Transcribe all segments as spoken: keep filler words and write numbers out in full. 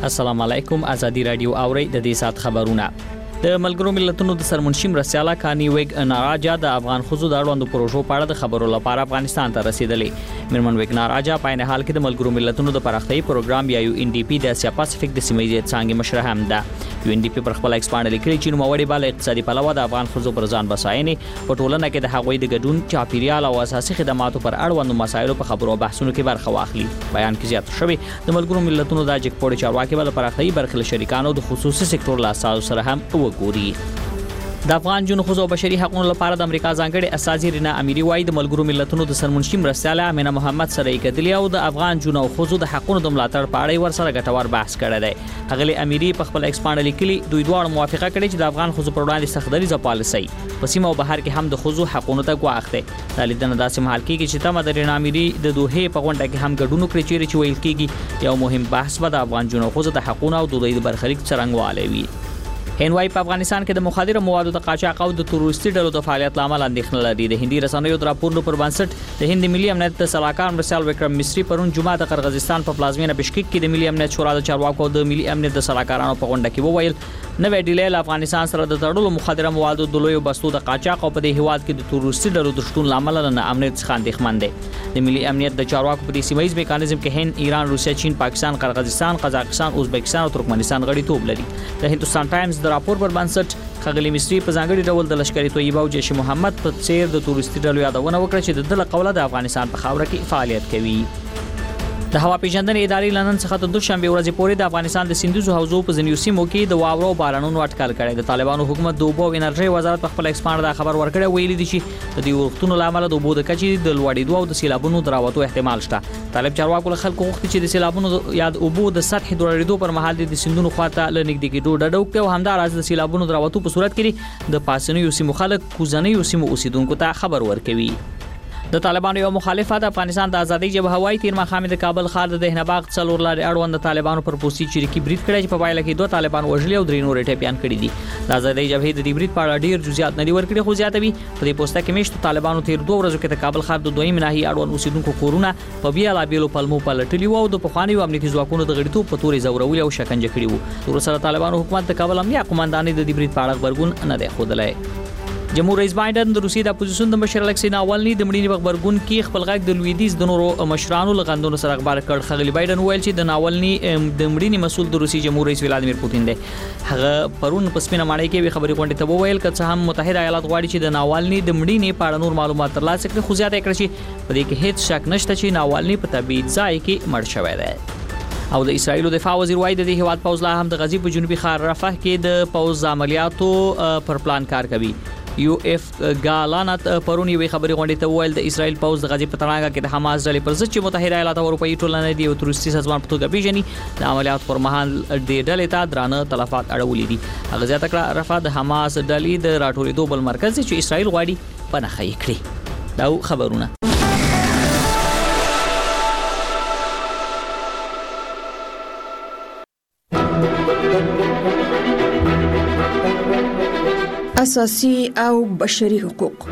السلام علیکم. ازادي رادیو اوري د دې سات خبرونه. د ملګرو ملتونو د سرمنشي مرسیاله کانی ویګ ناراجا د افغان خزو د اړوندو پروژو په اړه د خبرو لپاره افغانستان ته رسیدلې. مرمن ویګ ناراجا په نه حال کې د ملګرو ملتونو د پراختیاي پروګرام یا یو ان ډي پی د اسیا پاسفیک د سیمې څنګه مشره هم ده. یو ان ډي پی پر خپل ایکسپانډ لیکلي چې نو وړي bale اقتصادي پلوه د افغان خزو پر ځان بساینې په ټولنه کې د هغوی د ګډون چاپیریال او اساسي خدماتو پر اړوندو مسایلو په خبرو بحثونو کې برخه واخلي. بیان کې زیات شوی د ملګرو ملتونو د جګپوړ چارواکي بل پراختیاي برخه شریکانو د خصوصي سکتور لا اساس سره هم وګوري. د افغان جنو خزو بشري حقوقو لپاره د امریکا ځانګړي اساسي رینا اميري وای د ملګرو ملتونو د سرمنشي مرستياله امینه محمد سره کېدلی او د افغان جنو خزو د حقوقو د ملاتړ په اړه ورسره غټور بحث کړی دی. هغه اميري په خپل ایکسپانډ لیکلي دوی دوه موافقه کړې چې د افغان خزو پر وړاندې سختدري ز پالیسي په سیمه او بهر کې هم د خزو حقوقو ته غواخته. د لیدنه داسې محل کې چې تمه د رینا اميري د دوه په غونډه کې هم ګډونو کړی چې ویل کېږي یو مهم بحث به د افغان جنو خزو د حقوقو او د دوی د برخلیک څرنګواله وي. هنوای په افغانستان کې د مخدره موادو د قاچاق او د تروریستي ډلو د فعالیت لامل اندېښنه لري. د هندي رسنیو د راپورونو پر بنسټ د هند ملي امنیت د سلاکار مرسل وکرم مصری پرون جمعه د قرغیزستان په پلازمینه بشکک کې د ملي امنیت شورا د چارواکو د ملي امنیت د سلاکارانو په غونډه کې وویل نوې ډیلې افغانستان سره د تړلو مخدره موادو د لوی بستو د قاچاق او په دې هواد کې د تروریستي ډلو د شتون لامل نه امنیت څخه اندېښمن دي. د ملي امنیت د چارواکو په دې سیمایي میکانیزم کې هند، ایران، روسیا، چین، پاکستان، قرغیزستان، قزاقستان، ازبکستان او ترکمنستان غړیتوب لري. د هندوستان ټایمز د راپور پر بنسټ خغلی مصری په ځانګړي ډول د لشکري طیبه او جیش محمد په څیر د تورستي ډلو یادونه وکړه چې د دله قوله د افغانستان په خاوره کې فعالیت کوي. د هوا پیژندنې ادارې لندن څخه د دوشنبه ورځې پورې د افغانستان د سیندوزو حوزو په ځینو سیمو کې د واورو بارانونو اټکل کړي. د طالبانو حکومت د اوبو او انرژي وزارت په خپل ایکسپانډ دا خبر ورکړی ویلي دي چې د دې وختونو لامل د اوبو د کچې د لوړېدو او د سیلابونو دراوتو احتمال شته. طالب چارواکو له خلکو غوښتي چې د سیلابونو یا د اوبو د سطح لوړېدو پر مهال د سیندونو خواته لنګدې کېدو ډډه وکړي او همداراز د سیلابونو دراوتو په صورت کې د پاسنیو سیمو خلک کوزنیو سیمو اوسیدونکو ته خبر ورکوي. د طالبانو یو مخالفه د افغانستان د ازادۍ جبهه وای تیر مخامه د کابل ښار د دهنباغ څلور لارې اړوند د طالبانو پر پوسټي چریکي بریټ کړی چې په پایله کې دوه طالبان وژلي او درې نور ټپيان کړي دي. د ازادۍ جبهه د دې بریټ په اړه ډیر جزئیات نه دی ورکړي خو زیاتوي په دې پوسټه کې مشت طالبانو تیر دوه ورځې کې د کابل ښار د دویم ناحیه اړوند اوسیدونکو کورونه په بیا لا بیلو پلمو پلټلی وو او د پخوانیو امنیتي ځواکونو د غړیتوب په توري زورولي او شکنجه کړي وو. تر سره طالبانو حکومت د کابل امنیه قومندانۍ د دې بریټ په اړه خبرګون نه دی خودلای. جمهور رئیس بایدن د روسیې د اپوزیشن د مشر الکسی ناوالني د مړینې په خبرګون کې خپل غږ د لویدیز د نورو مشرانو لغندونو سره خبر کړ. خغلی بایدن ویل چې د ناوالني د مړینې مسول د روسي جمهور رئیس ولادیمیر پوتین دی. هغه پرون په سپینه ماڼۍ کې خبري غونډه ته وویل چې هم متحده ایالات غواړي چې د ناوالني د مړینې په اړه نور معلومات ترلاسه کړي خو زیاته کړي چې په دې کې هیڅ شک نشته چې ناوالني په طبيعي ځای کې مړ شوی دی. او د اسرایل دفاع وزیر وای د دې هواد پوز لا هم د غزي په جنوبي ښار رفح کې د پوز عملیاتو پر پلان کار کوي. یو اف غالانت پرون یوې خبري غونډې ته ویل د اسرایل پوز د غزي په تړاو کې د حماس ډلې پر ضد چې متحده ایالات او اروپאי ټولنه دی او تروریستي سازمان په توګه پیژني د عملیات پر مهال د ډلې ته درانه تلفات اړولې دي. هغه زیاته کړه رفح د حماس ډلې د راټولېدو بل مرکز چې اسرایل غواړي پناه یې کړي. دا خبرونه اساسي او بشري حقوق.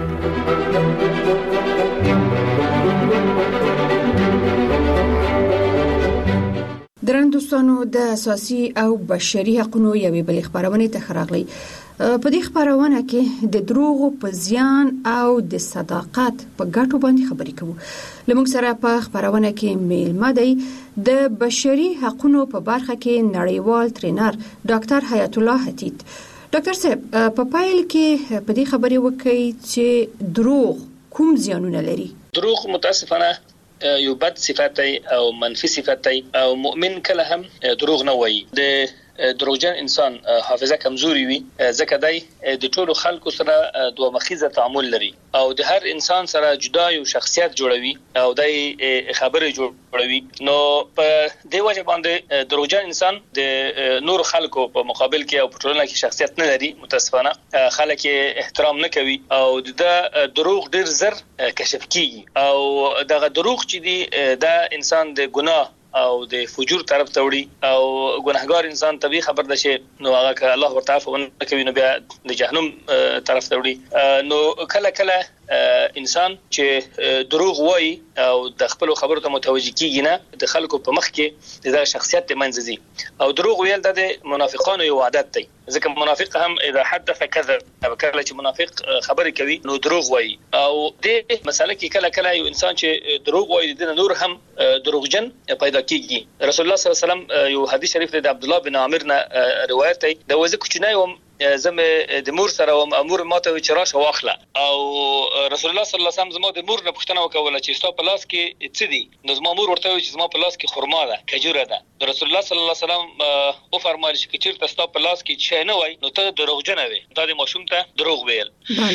درن دوستانو د اساسي او بشري حقوقو یوې بل خبرونه ته خراغلي. په دې خبرونه کې د دروغ په زیان او د صداقت په ګټو باندې خبرې کوو. لمونږ سره په خبرونه کې میلمه دی د بشري حقوقو په برخه کې نړیوال ټرینر ډاکټر حیات الله حتیت. ډاکټر صاحب په پایل کې په دې خبرې وکړي چې دروغ کوم زیانونه لري؟ دروغ متاسفانه یو بد صفت او منفي صفت او مؤمن کله هم دروغ نه وایي. د دروغجن انسان حافظه کمزوري وي ځکه دای د ټولو خلکو سره دوه مخیزه تعامل لري او د هر انسان سره جدا یو شخصیت جوړوي او دای خبره جوړوي. نو په دې وجه باندې دروغجن انسان د نور خلکو په مقابل کې او په ټولنه کې شخصیت نه لري. متاسفانه خلک احترام نه کوي او د دروغ ډیر زر کشف کیږي او دغه دروغ چې دی د انسان د ګناه او د فجور طرف ته وړي او ګناهګار انسان طبيعي خبر ده چې نو هغه الله ورته عفو کوي نو بیا د جهنم طرف ته وړي. نو کله کله انسان چې دروغ وایي او د خپل خبرو ته متوجي کیږي نه د خلکو په مخ کې د شخصیت منځزي او دروغ ویل د منافقانو یو عادت دی ځکه منافق هم اذا حدث كذب کله چې منافق خبرې کوي نو دروغ وایي او د مسله کې کله کله یو انسان چې دروغ وایي د نور هم دروغجن پیدا کیږي رسول الله صلی الله علیه وسلم یو حدیث شریف د عبد الله بن عامر نه روایت دی د وځ کوچنی و زمه د مور سره او امور ماته چې راشه واخله او رسول الله صلی الله علیه وسلم زما د مور نه پوښتنه وکوله چې ستا په لاس کې څه دي نو زما مور ورته وی چې زما په لاس کې خرما ده کجوره ده رسول الله صلی الله علیه وسلم او فرمایل چې چیرته ستا په لاس کې شی نه وای نو ته دروغجن وې دا د ماشوم ته دروغ ویل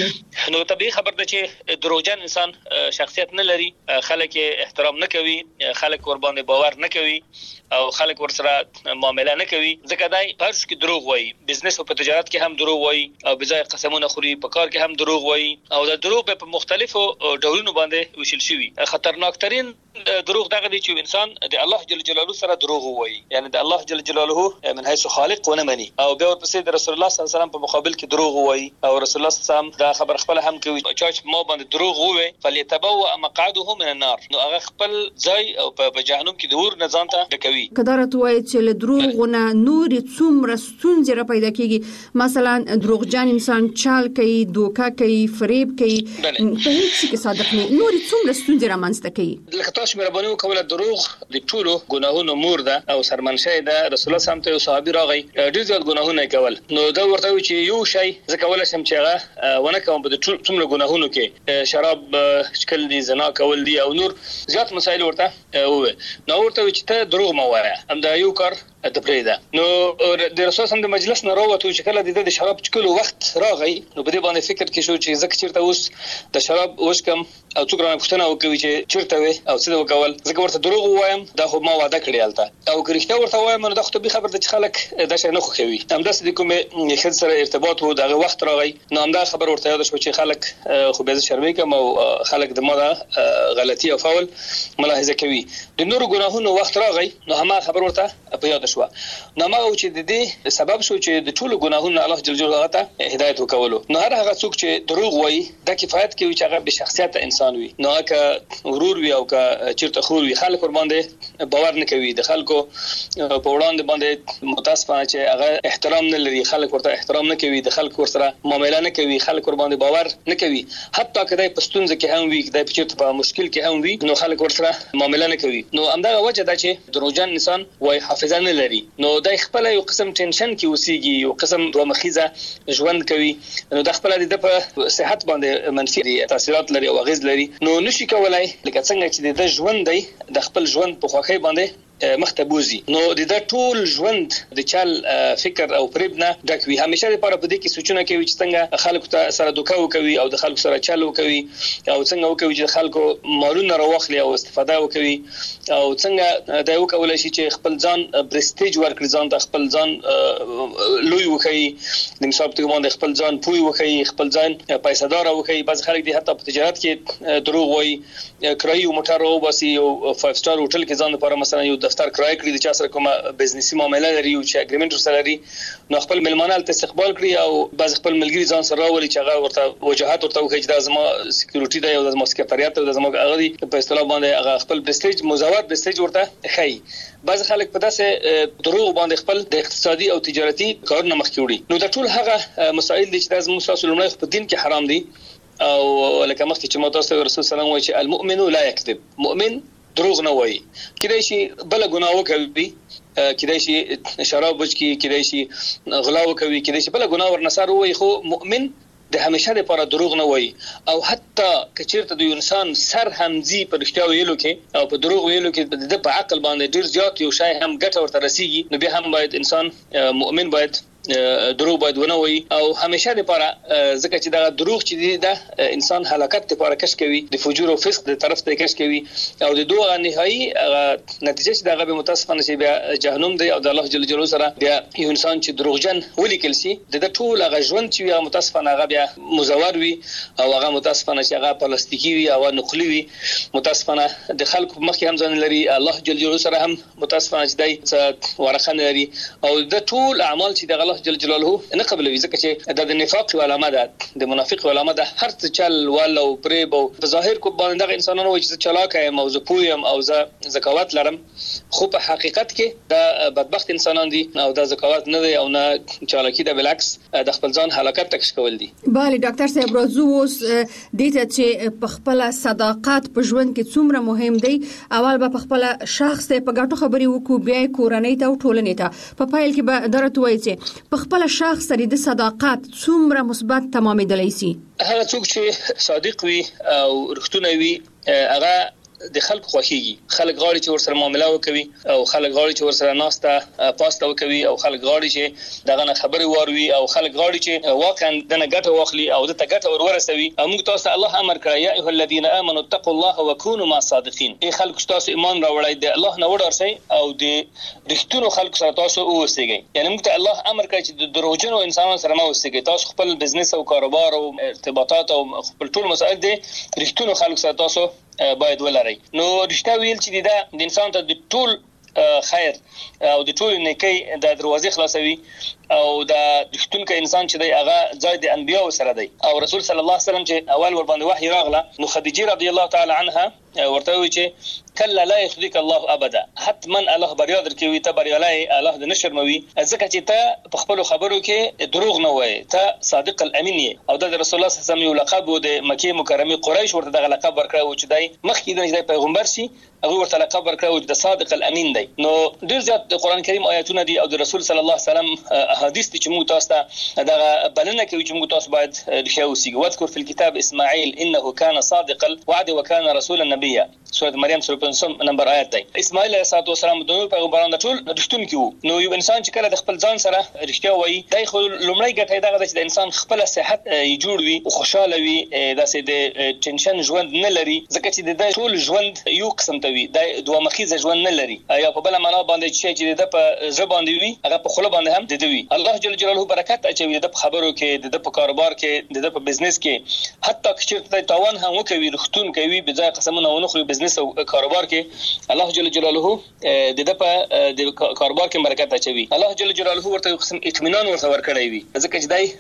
نو طبيعي خبر ده چې دروغجن انسان شخصیت نه لري خلک احترام نه کوي خلک ور باندې باور نه کوي او خلک ور سره معاملې نه کوي ځکه دای پرش کې دروغ وایي بزنس او په تجارت کې هم دروغ وایي او بځای قسمونه خوري په کار کې هم دروغ وایي او د دروغ په مختلفو ډولونو باندې وشل شوی خطرناک ترين دروغ دغه دي چې انسان د الله جل جلاله سره دروغ وایي یعنی د الله جل جلاله من حيث خالق ونه مني او بیا ورپسې د رسول الله صلی الله علیه وسلم په مقابل کې دروغ وایي او رسول الله صلی الله علیه وسلم دا خبر خپل هم کوي چې ما باندې دروغ وایي فليتبوأ مقعده من النار نو هغه خپل ځای او په جهنم کې د اور نه ځان ته ډکوي کدارت وایي چې له دروغونه نور څومره ستونزې را پیدا کیږي مثلا دروغجن انسان چال کوي دوکا کوي فریب کوي په هیڅ کې صادق نه نور څومره ستونزې را منځته کوي لکه تاسو مې ربانو کوله دروغ د ټولو ګناهونو مور ده او سرمنشأ ده رسول الله صلی الله علیه وسلم صحابي راغی ډیر ځل ګناهونه کول نو دا ورته وی چې یو شی ځکه ولا سم چې هغه ونه کوم په ټولو ګناهونو کې شراب شکل دي زنا کول دي او نور زیات مسایل ورته وې نو ورته چې ته دروغ ما وایې هم دا یو کار د پریده نو د رسول سم د مجلس نه راوته چې کله د شراب چکلو وخت راغی نو په دې باندې فکر کې شو چې زکه چیرته اوس د شراب وشکم او څوک رانه پوښتنه وکوي چې چیرته وي او څه وکول زکه ورته دروغ وایم دا خو ما وعده کړی الته او کرشته ورته وایم نو دا خو به خبر د خلک دا شي نه خو خوي هم داس د کومه خد سره ارتباط وو دغه وخت راغی نو هم دا خبر ورته یاد شو چې خلک خو به شرمې کوم او خلک د ما غلطي او فاول ملاحظه کوي د نور ګناهونو وخت راغی نو هم خبر ورته په یاد شو نو ما او چې د دې سبب شو چې د ټولو ګناهونو الله جل جلاله ته هدایت وکولو نو هر هغه څوک چې دروغ وایي دا کفایت کوي چې هغه به شخصیت انسان وي نو که ورور وي او که چیرته خور وي خلک ور باندې باور نه کوي د خلکو په وړاندې باندې متاسفانه چې هغه احترام نه لري خلک ورته احترام نه کوي د خلکو سره معامله نه کوي خلک ور باندې باور نه کوي حتی کله په ستونزه کې هم وي کله چې په مشکل کې هم وي نو خلک ور سره معامله نه کوي نو همدا وجه ده چې دروغجن انسان وای حافظه نه لري نو د خپل یو قسم ټینشن کې اوسېږي یو قسم دوه مخیزه ژوند کوي نو د خپل د په صحت باندې منفي تاثیرات لري او غیز لري نو نشي کولای لکه څنګه چې د ژوند دی د خپل ژوند په خوخي باندې مختبوزي نو د دا ټول ژوند د چل فکر او پریب نه ډک وي همیشه لپاره په دې کې سوچونه کوي چې څنګه خلکو ته سره دوکا وکوي او د خلکو سره چل وکوي او څنګه وکوي چې خلکو مالونه راوخلي او استفاده وکوي او څنګه دا وکولای شي چې خپل ځان برستیج ورکړي ځان ته خپل ځان لوی وکوي د مثال په توګه خپل ځان پوي وکوي خپل ځان پیسې دار وکوي بعض خلک دي حتی په تجارت کې دروغ وایي کرایي موټر او باسي یو فایو سټار هوټل کې ځان لپاره مثلا یو دفتر کرای کړی د چا سره کومه بزنسي معاملې لري او چې اګریمنټ سره لري نو خپل ملمانه ته استقبال کړی او بعض خپل ملګری ځان سره راولي چې هغه ورته وجاهت ورته وکړي چې د زما سکیورټي دی او د زما سکیورټیات او د زما هغه دی په اصطلاح باندې هغه خپل برستیج مزاوات برستیج ورته خي بعض خلک په داسې دروغ باندې خپل د اقتصادي او تجارتي کارونه مخ کې وړي نو د ټول هغه مسائل دي چې د زموږ ساسو لمړی په دین کې حرام دي او لکه مخکې چې مو تاسو رسول سلام وایي چې المؤمن لا يكذب مؤمن دروغ نه وایي کله شي بل ګناه وکوي کله شي شراب وچکي کله شي غلا وکوي کله شي بل ګناه ورنصار وایي خو مؤمن د همیشه لپاره دروغ نه وایي او حتی کچیرته د انسان سر همزي په رښتیا ویلو کې او په دروغ ویلو کې د په عقل باندې ډیر زیات یو شای هم ګټه ورته رسیږي نو به هم باید انسان مؤمن باید دروغ باید ونه وي او همیشه لپاره ځکه چې دا دروغ چې دی دا انسان هلاکت لپاره کش کوي د فجور او فسق د طرف ته کش کوي او د دوه نهایي نتیجه چې دا به متاسفانه شي بیا جهنم دی او د الله جل جلاله سره بیا یو انسان چې دروغجن ولیکل شي د ټول هغه ژوند چې متاسفانه هغه بیا مزور وي او هغه متاسفانه چې هغه پلاستیکي وي او نقلي وي متاسفانه د خلکو مخکې هم ځان لري الله جل جلاله سره هم متاسفانه چې دای ورخه لري او د ټول اعمال چې د الله الله جل جلاله نه قبلوي ځکه چې د نفاق علامه ده د منافق علامه ده هر څه چل ولو پرې بو په ظاهر کو باندې د انسانانو وایي چې چلاکه موضوع پویم او ز زکوات لرم خو په حقیقت کې د بدبخت انسانان دي او د زکوات نه دی او نه چالاکی د بالعکس د خپل ځان هلاکت تک شکول دي. بله ډاکټر صاحب راځو اوس دې ته چې په خپل صداقت په ژوند کې څومره مهم دی. اول به په خپل شخص ته په ګټو خبرې وکړو بیا کورنۍ ته او ټولنې ته په پایل کې به درته وایي چې په خپل شخص سره د صداقت څومره مثبت تمامېدلی شي. هغه څوک چې صادق وي او رښتونی وي هغه د خلکو خوښيږي خلک غواړي چې ورسره معامله وکوي او خلک غواړي چې ورسره ناسته پاسته وکوي او خلک غواړي چې دغه نه خبري واروي او خلک غواړي چې واقعا دنه ګټه واخلي او د تګټه ورورسوي. موږ تاسو الله امر کړی یا ایه الذين امنوا اتقوا الله وكونوا مع الصادقين. ای خلک تاسو ایمان راوړی د الله نه وډارسي او د رښتونو خلکو سره تاسو اوسئ. یعنی موږ ته الله امر کوي چې د دروغجنو انسانانو سره نه اوسئ. تاسو خپل بزنس او کاروبار او ارتباطات او خپل ټول مسائل دي رښتونو خلکو سره تاسو باید ولري. نو رښتیا ویل چې دا د انسان ته د ټول خیر او د ټول نیکی د دروازې خلاصوي او د رښتونکو انسان چې دی هغه ځای د انبیانو سره دی او رسول صلی الله علیه وسلم چې اول ور باندې وحی راغله نو خدیجه رضی الله تعالی عنها ورته وی چې کله لا يخذك الله ابدا حتما الله بریا درکوي ته بریالای الله د نشرموي ځکه چې ته په خپل خبرو کې دروغ نه وایي ته صادق الامین او د رسول الله صلی الله علیه وسلم یو لقب د مکه مکرمه قریش ورته دغه لقب ورکړو چې دی مخکې د پیغمبر شي هغه ورته لقب ورکړو چې د صادق الامین دی. نو ډیر زیات د قران کریم آیاتونه دي او د رسول صلی الله علیه وسلم احادیث چې موږ تاسو ته دغه بلنه کوي چې موږ تاسو باید رښتیا وسیږو. واذكر في الكتاب اسماعیل انه كان صادق الوعد وكان رسولا نبيا سورۃ مریم سورۃ پنځم نمبر آیت دی. اسماعیل علیه السلام د نور پیغمبرانو ټول رښتونکي وو. نو یو انسان چې کله د خپل ځان سره رښتیا وایي دای خو لومړی ګټه دغه چې د انسان خپل صحت جوړ وي او خوشاله وي داسې د ټینشن ژوند نه لري ځکه چې د ټول ژوند یو قسم ته وي د دوه مخیزه ژوند نه لري یا په بل معنا باندې چې د په ژبه باندې وي هغه په خله باندې هم د دوی الله جل جلاله برکت اچوي د خبرو کې د په کاروبار کې د په بزنس کې حتی چې تاوان هم وکوي رښتون کوي به ځای قسمونه ونه خو بزنس او کاروبار کې الله جل جلاله د په د کاروبار کې برکت اچوي. الله جل جلاله ورته یو قسم اطمینان ورته ورکړی وي ځکه چې دای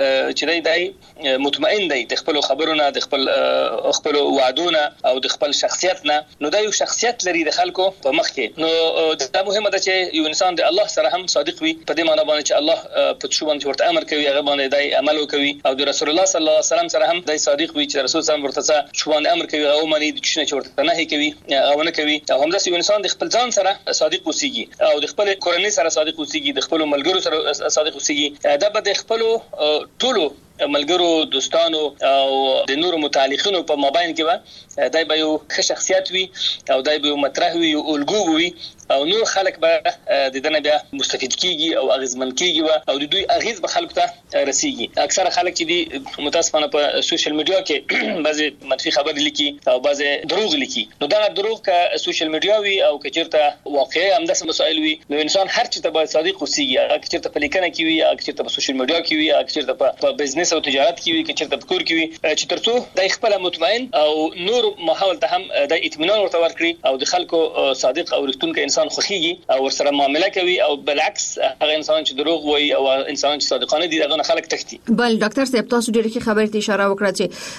چې دای دای مطمئن دی د خپل خبرونه د خپل خپل وعدونه او د خپل شخصیت نه نو دا یو شخصیت لري د خلکو په مخ کې. نو دا مهمه ده چې یو انسان د الله سره هم صادق وي په دې معنی باندې چې الله په څه باندې ورته امر کوي هغه باندې دای عمل وکوي او د رسول الله صلی الله علیه وسلم سره هم دای صادق وي چې رسول صلی الله علیه وسلم ورته څه باندې امر کوي هغه باندې د څه ورته نه کوي هغه نه کوي او همداسې یو انسان د خپل ځان سره صادق اوسېږي او د خپل کورنۍ سره صادق اوسېږي د خپل ملګرو سره صادق اوسېږي دا به د خپل ټولو ملګرو دوستانو او د نورو متعلقینو په مابین کې به دای به یو ښه شخصیت وي او دای به یو مطرح وي او الګو وي او نور خلک به د دنه بیا مستفید کیږي او اغیزمن کیږي او د دوی اغیز به خلکو ته رسیږي. اکثره خلک چې دي متاسفانه په سوشل میډیا کې بعضي منفي خبرې لیکي او بعضي دروغ لیکي. نو دا دروغ که سوشل میډیا وي او که چیرته واقعي همداسې مسائل وي نو انسان هر چیرته باید صادق اوسېږي هغه که چیرته په لیکنه کې وي هغه چیرته په سوشل میډیا کې وي هغه چیرته په بزنس او تجارت کې وي که چیرته په کور کې وي چې ترڅو د خپل مطمئن او نور ماحول ته هم د اطمینان ورته ورکړي او د خلکو صادق او رښتونکي انسان خوخيږي او ورسره معامله کوي او بالعکس هغه انسان چې دروغ وایي او انسان چې صادقانه دي هغه خلک تختی. بل ډاکټر صاحب تاسو ډېر ښه خبرې ته اشاره وکړه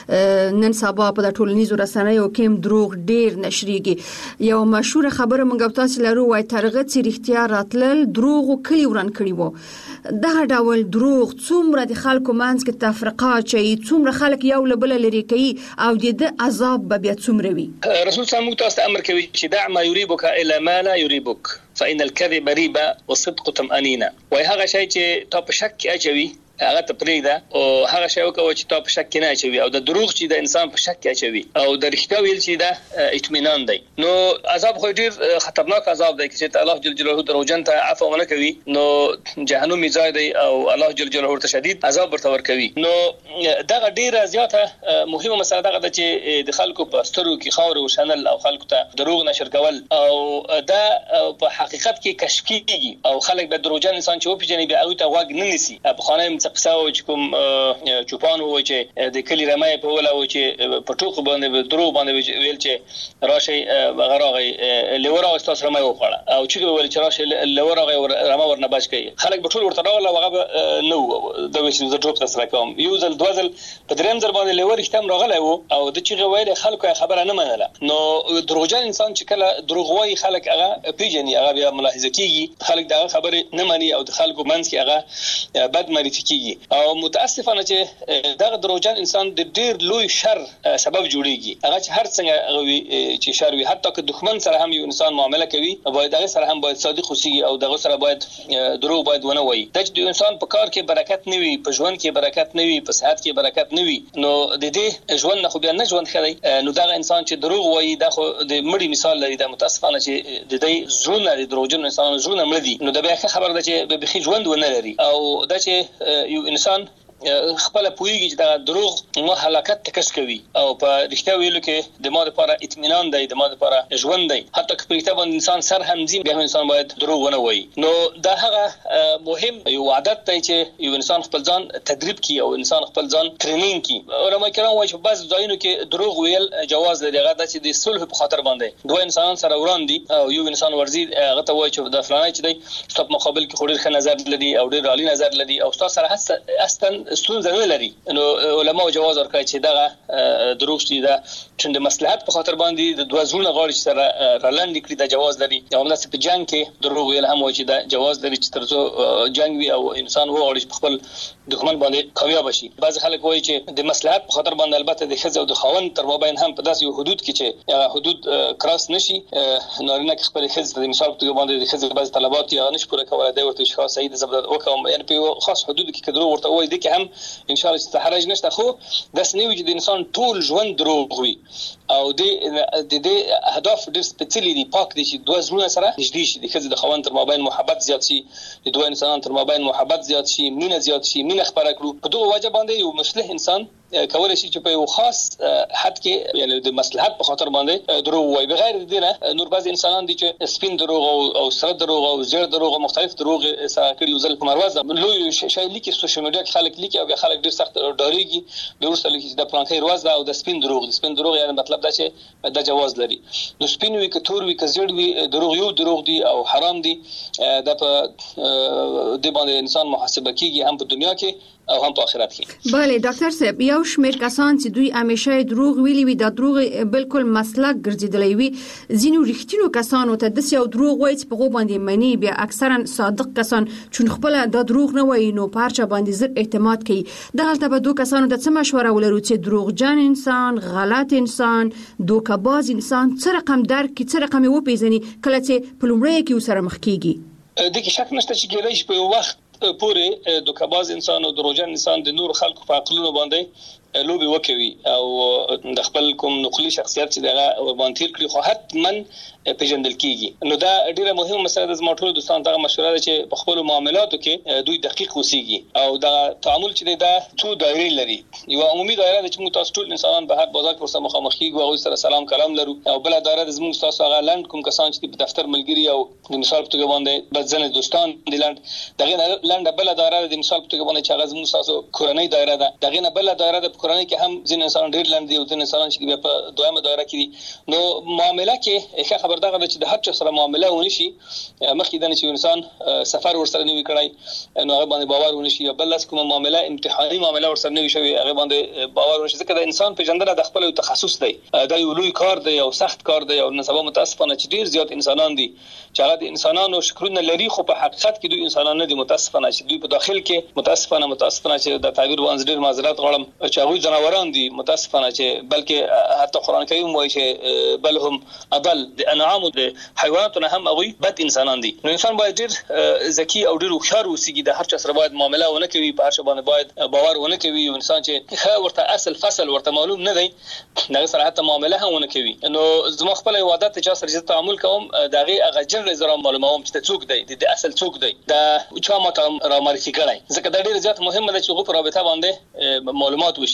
چې نن سبا په ټولنیزو رسنیو کې دروغ ډېر نشریږي. یو مشهور خبره مونږ تاسو لرو وای ترغه چې رښتیا راتلل دروغ کلی وران کړی وو. دا ډول دروغ څومره د خلکو منځ کې تفرقه چي څومره خلک یو له بل لري کوي او د عذاب به بیا څومره وي. رسول صلی الله علیه وسلم امر کوي چې دع ما يريبك الى ما لا يريبك فإن الكذب ريبة والصدق طمأنينة. وای هغه شی چې تا په شک کې اچوي هغه ته پرېږده او هغه شی وکړه چې تا په شک کې نه اچوي او د دروغ چې د انسان په شک کې اچوي او د رښتیا ویل چې دا اطمینان دی. نو عذاب خو ډیر خطرناک عذاب دی چې الله جل جلاله دروغجن ته عفو ونه کوي نو جهنم ځای دی او الله جل جلاله ورته شدید عذاب ورته ورکوي. نو دا ډیره زیاته مهمه مسله ده چې د خلکو په سترو کې خاور او شنل او خلکو ته دروغ نشر کول او دا په حقیقت کې کشف کیږي او خلک به دروغجن انسان چې وپیژني به او ته واګ نه نسی په خانه قصه و چې کوم چوپان و چې د کلی رمای په ولا و چې په ټوخ باندې درو باندې ویل چې راشي غراغي لورا استاد رمای وخړه او چې ویل چې راشي لورا رمای ورنه بچ کی خلک په ټول ورته راول هغه نو د وښ د ټوک سره کوم یو ځل دوزل په دریم ځل باندې لور اختم راغلی وو او د چې ویل خلکو خبره نه منله نو دروغجن انسان چې کله دروغ وایي خلک هغه پیژني هغه بیا ملاحظه کیږي خلک دا خبره نه مانی او د خلکو منځ کې هغه بد معرفي کیږي او متاسفانه چې دا دروغجن انسان د ډیر لوی شر سبب جوړیږي هغه چې هر څنګه چې شر وي حتی که دښمن سره هم یو انسان معامله کوي باید هغه سره هم باید صادق اوسي او دغه سره باید دروغ باید ونه وایي د دې انسان په کار کې برکت نه وي په ژوند کې برکت نه وي په صحت کې برکت نه وي نو د دې ژوند نه خو بیا نه ژوند خري نو دا انسان چې دروغ وایي دا خو د مړي مثال لري د متاسفانه چې د دې زړه د دروغجن انسان زړه مړ دي نو دا بیا خبر ده چې به بخي ژوند ونه لري او دا چې یو انسان خپل پویږي چې دا دروغ مو هلاکت تکس کوي او په رښتیا ویلو کې د ماده لپاره اطمینان دی د ماده لپاره ژوند دی حتی که په کتاب انسان سر هم زی به انسان باید دروغ ونه وایي نو دا هغه مهم یو عادت دی چې یو انسان خپل ځان تدریب کوي او انسان خپل ځان ټرینینګ کوي علماء کرام وايي چې بعض ځایونو کې دروغ ویل جواز لري هغه چې د صلح په خاطر باندې دوه انسانان سره وړاندې او یو انسان ورزي هغه ته وايي چې د فلانه چې دی ستاسو مقابل کې خوري ښه نظر لري او ډیر عالی نظر لري او تاسو سره اصلا ستونزه نه لري نو علماء جواز ورکړي چې دا دروغ شي دا چې د مصلحت په خاطر باندې د دوه زړونو غاړي سره رالند کړي دا جواز لري او همداسې په جنگ کې دروغ ویل هم وایي چې دا جواز لري چې ترڅو جنگ وي او انسان وغواړي چې خپل دښمن باندې کامیاب شي بعض خلک وایي چې د مصلحت په خاطر باندې البته د ښځې او د خاوند تر مابین هم په داسې حدود کې چې حدود کراس نشي نارینه کې خپل ښځې د مثال په توګه باندې د ښځې بعض طلبات یې نشي پوره کولای دی ورته ښه صحیح د زبر وکم یعنی په خاص حدود کې کډرو ورته وایي د کې هم ان شاء الله استحراج نشته خو د سنوي چې د انسان ټول ژوند دروغ وي او د د د اهداف ډېر سپیشلی دي پاک دي چې دوه زړونه سره نږدې شي د ښځې د خاوند تر مابین محبت زیات شي د دوه انسانانو تر مابین محبت زیات شي مینه زیات شي مینه خبره کړو په دغه وجه باندې یو مصلح انسان کولای شي چې په یو خاص حد کې یعنی د مصلحت په خاطر باندې دروغ وایي بغیر د دې نور بعض انسانان دي چې سپین دروغ او سره دروغ او زیر دروغ مختلف دروغ سره کړي ځل په مروازه لوی شای لیکي سوشل میډیا کې خلک لیکي او خلک ډیر سخت ډاریږي د ورسره لیکي د پلانکې روازه او د سپین دروغ د سپین دروغ یعنی مطلب دا چې د جواز لري نو سپین وی کتور وی کزړ وی دروغ یو دروغ دي او حرام دي د په د باندې انسان محاسبه کیږي هم په دنیا کې او هم په آخرت کې بله ډاکټر صاحب یو شمېر کسان چې دوی همیشه دروغ ویلي وي دا دروغ بالکل مسلک ګرځیدلی وي ځینو رښتینو کسانو ته داسې یو دروغ وایي چې په هغو باندې مني بیا اکثرا صادق کسان چون خپله دا دروغ نه وایي نو په هر چا باندې زر اعتماد کوي دغلته به دو کسانو ته څه مشوره ولرو چې دروغجن انسان غلط انسان دوکه‌باز انسان څه رقم درک کړي څه رقم یې وپېژني کله چې په لومړیو کې ورسره مخ کیږي د کې شک نشته چې کېدای شي په یو وخت پورې دوکه‌باز انسان او دروغجن انسان د نور خلکو په عقلونو باندې لوبي وکوي او د خپل کوم نقلي شخصیت چې دغه باندې کړی خو حتمن پیژندل کیږي نو دا ډیره مهمه مسله د زما ټول دوستان ته مشوره ده چې په خپل معاملاتو کې دوی دقیق اوسېږي او دا تعامل چې دا څو دایره لري یو عمومي دایره چې موږ تاسو ټول انسانان به هر بازار کې سره مخامخ کیږو او سره سلام کلام لرو او بل دایره د زموږ تاسو هغه لاند کوم کسان چې په دفتر ملګری او د مثال په توګه باندې بدځنه دوستان دي لاند دغه لاند بل دایره د مثال په توګه باندې چې هغه زموږ تاسو کورنۍ دایره ده دغه نه بل دایره د کورنۍ کې هم ځین انسان ډیر لاند دي او ځین انسان چې په دویمه دایره کې دي نو معاملې کې ښه خبردار ده چې د هر چا سره معامله ونشي مخکې د چې انسان سفر ورسره نه وی کړای نو هغه باندې باور ونشي بل لاس کوم معامله امتحاني معامله ورسره نه وی شوی هغه باندې باور ونشي ځکه د انسان پیژندنه د خپل تخصص دی دا یو لوی کار دی او سخت کار دی او نسبه متاسفانه چې ډیر زیات انسانان دي چې هغه د انسانانو شکرونه لري خو په حقیقت کې دوی انسانان نه دي متاسفانه چې دوی په داخل کې متاسفانه متاسفانه چې د تعبیر وانز ډیر معذرت غواړم چې هغه جناوران دي متاسفانه چې بلکې حتی قران کریم وایي چې بل هم اضل د انعام او حیواناتونه هم هغه بد انسانان دي نو انسان باید ډیر ذکی او ډیر هوښیار اوسېږي د هر چا سره باید معامله ونه کوي په هر څه باندې باید باور ونه کوي انسان چې ښه ورته اصل فصل ورته معلوم نه دی دغه سره حتی معامله هم ونه کوي نو زما خپل عادت چې سره تعامل کوم دغه هغه جن زرا معلوموم چې څوک دی د اصل څوک دی دا چا ماته را معرفي کړای ځکه دا ډیر زیات مهمه ده چې په رابطه باندې معلومات وشي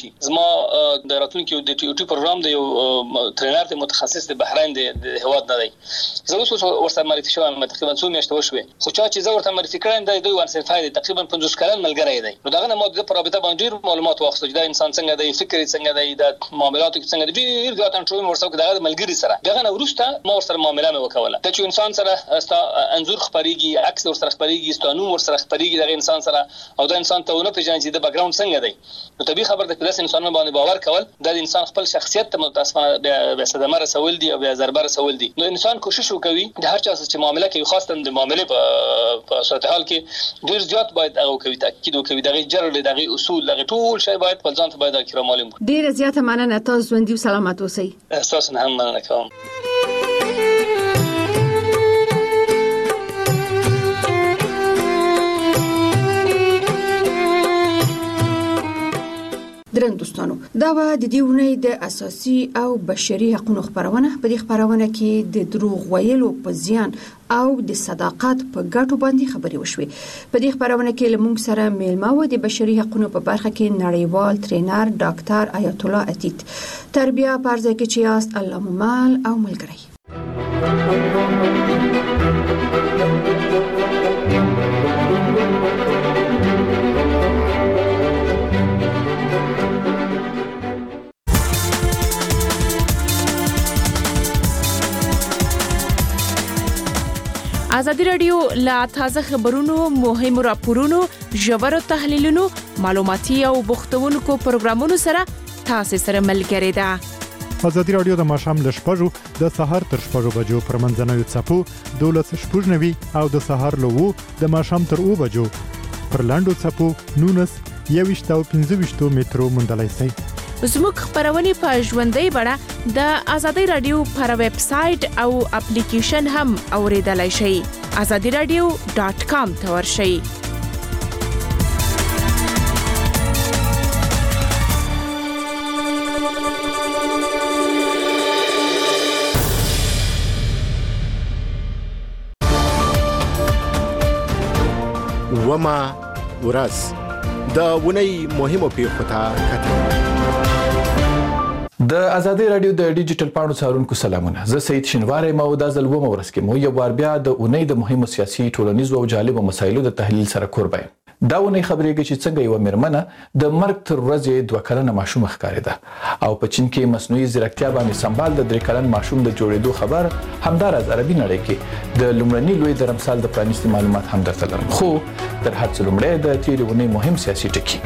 شي. زما د راتلونکو د ټي او ټي پروګرام د یو ټرینر د متخصص د بحرین د هواد نه دی. زه اوس ورسره معرفي شوم تقریبا څو میاشتې وشوي. خو چې زه ورته معرفي کړم د دوی ون سرټای تقریبا پنځوس کلن ملګری دی. نو داغه مو د رابطه باندې معلومات واخیستل چې دا انسان څنګه دی، فکر څنګه دی، د معاملاتو څنګه دی، ډیر زیات انټرویو ورسره کړه د ملګری سره. دغه نو ورسته مو ورسره معامله مې وکوله. ته چې انسان سره استا انزور خبريږي، عکس ورسره خبريږي، ستانو ورسره خبريږي دغه انسان سره او دا انسان ته ونه پیژنې چې د بیک ګراوند څنګه دی. نو طبيعي خبر د کلاس انسان باندې باور کول د انسان خپل شخصیت ته متاسفانه به صدمه رسول دي او به ضربه رسول دي. نو انسان کوشش وکوي د هر چا چې معامله کوي، خاصه د معاملې په صورت حال کې ډیر زیات باید هغه کوي، تاکید وکوي دغه جرل دغه اصول دغه ټول شی باید په ځان ته باید اکرام معلوم. ډیر زیات مننه، تاسو ژوندۍ او سلامت اوسئ. تاسو هم مننه کوم. درن دوستانو، دا و د دې ونې د اساسي او بشري حقوقو خبرونه. په دې خبرونه کې د دروغ ویلو په زیان او د صداقت په ګټو باندې خبرې وشوي. په دې خبرونه کې لمونږ سره میلمه و د بشري حقوقو په برخه کې نړیوال ټرینر ډاکټر آیت الله عتیق. تربیه پرځای کې چې یاست الله ممال او ملګری. ازادي رادیو لا تازه خبرونو، مهمو راپورونو، ژورو تحلیلونو، معلوماتي او بوختونکو پروګرامونو سره تاسو سره ملګری ده. ازادي رادیو د ماشام ل شپږو د سهار تر شپږو بجو پر منځنوي چپو دولس شپږنوي او د سهار له وو د ماشام تر او بجو پر لاندو چپو نونس یويشت او پنځه مترو مندلای سي. زموږ خبرونه په ژوندۍ بڼه د ازادي رادیو پر ویب سټ او اپلیکیشن هم اوریدلای شئ. azadi radio dot com ته ورشئ. وما ورځ د ونې مهمو پیښو ته کتل. د ازادي رادیو د ډیجیټل پاڼو څارونکو سلامونه. زه سید شینواری مو د ځلوم ورس کې مو یو بار بیا د اونۍ د مهمو سیاسي، ټولنیزو او جالبو مسایلو د تحلیل سره کوربای. دا اونۍ خبرېږي چې څنګه یو مرمنه د مرګ تر ورځې دوه کلنه ماشوم ښکارېده او په چین کې مصنوعي ځیرکتیا باندې سمبال د درې کلن ماشوم د جوړېدو خبر همدارز عربي نړۍ کې د لومړني لوی درمسال د پرانیستي معلومات هم درته لرم. خو تر هر څه لومړی د تیرې اونۍ مهم سیاسي ټکي.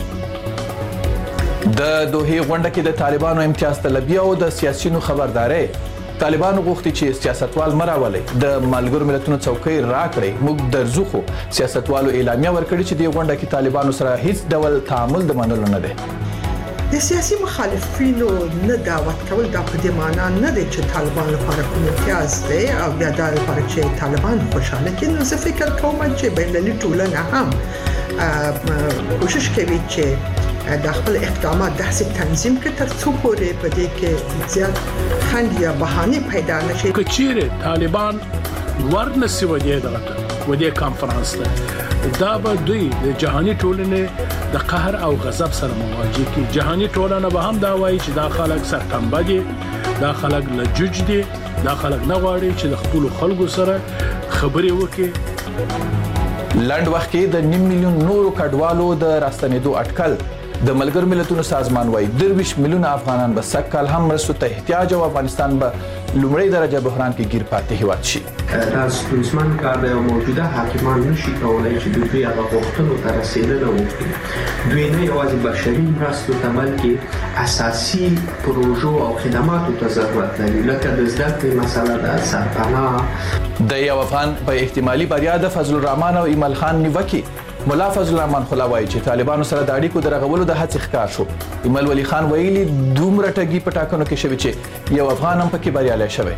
د دوحې غونډه کې د طالبانو امتیاز طلبي او د سیاسيونو خبرداري. طالبانو غوښتي چې سیاستوال مراولي د ملګرو ملتونو څوکۍ راکړي. موږ درځو خو سیاستوالو اعلامیه ورکړي چې د غونډه کې طالبانو سره هیڅ ډول تعامل د منلو نه دی. د سیاسي مخالفینو نه دعوت کول دا په دې معنی نه دی چې طالبان لپاره کوم امتیاز دی او بیا دا لپاره چې طالبان خوشاله کړي. نو زه فکر کوم چې بینالمللي ټولنه هم کوشش کوي چې د خپل اقدامات داسې تنظیم کړي تر څو پورې په دې کې زیات خنډ یا بهانه پیدا نشي. کچېره طالبان ورنسي ودی دغه ودی کانفرنس ته دا به دوی د جهاني ټولنې د قهر او غضب سره مواجه کی. جهاني ټولنه به هم دا وایي چې دا خلک سرتنبه دي، دا خلک لجوج دي، دا خلک نه غواړي چې د خپل خلکو سره خبرې وکړي. لند وخت کې د نیم میلیون نورو کډوالو د راستنېدو اټکل. د ملګر ملتونو سازمان وايي درویش میلیون افغانان به سکهال هم مرستو ته احتیاج او افغانستان به لومړی درجه بحران کې گیر پاتې هیواد شي. دا ستونزمن کار دی او موجوده حاکمان نشي کولای چې دوی هغه غوښتنو ته رسیدنه وکړي. دوی نه یوازې بشري مرستو ته بلکې اساسي پروژو او خدماتو ته ضرورت لري، لکه د زده کړې مسله ده، سرپناه. د یو افغان په احتمالي بریا د فضل الرحمن او ایمل خان نیوکه مولا فضل الرحمن خلا وایي چې طالبانو سره د اړیکو درغولو د هڅې ښکار شو. ایمل ولی خان ویلي دومره ټګي په ټاکنو کې شوی چې یو افغان هم پکې بریالی شوی.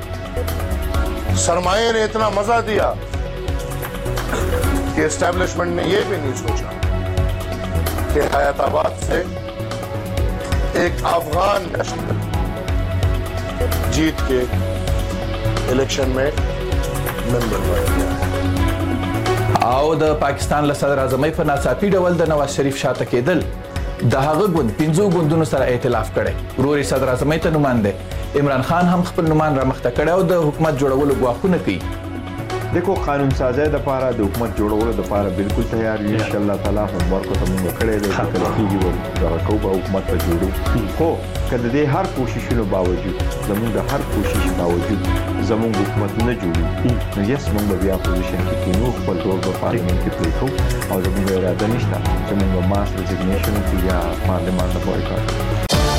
सरमाए ने इतना मजा दिया कि एस्टैब्लिशमेंट ने यह भी नहीं सोचा कि हयाताबाद से एक अफगान नेशनल जीत के इलेक्शन में मेंबर बन गया. او د پاکستان له صدر اعظم په ناڅاپي ډول د نواز شریف شاته کېدل د هغه ګوند پنځو ګوندونو سره ائتلاف کړي. ورور صدر اعظم ته نماینده عمران خان هم خپل نومان رامخته کړي او د حکومت جوړولو غواخونه کوي. देखो कानून साज़ी د پاره د حکومت جوړولو د پاره بالکل تیار یو ان شاء الله تعالی هم ورکو ته موږ کړی دی چې کیږي ور راکو به حکومت ته جوړو خو کله د هر کوششونو باوجود زموږ د هر کوشش باوجود زموږ حکومت نه جوړي نو یس موږ بیا پوزیشن کې کینو خپل ډول په پارلیمنت کې پلی کوو او زموږ اراده نشته چې موږ ماس ریزګنیشن کې یا پارلیمنت ته بایکاټ.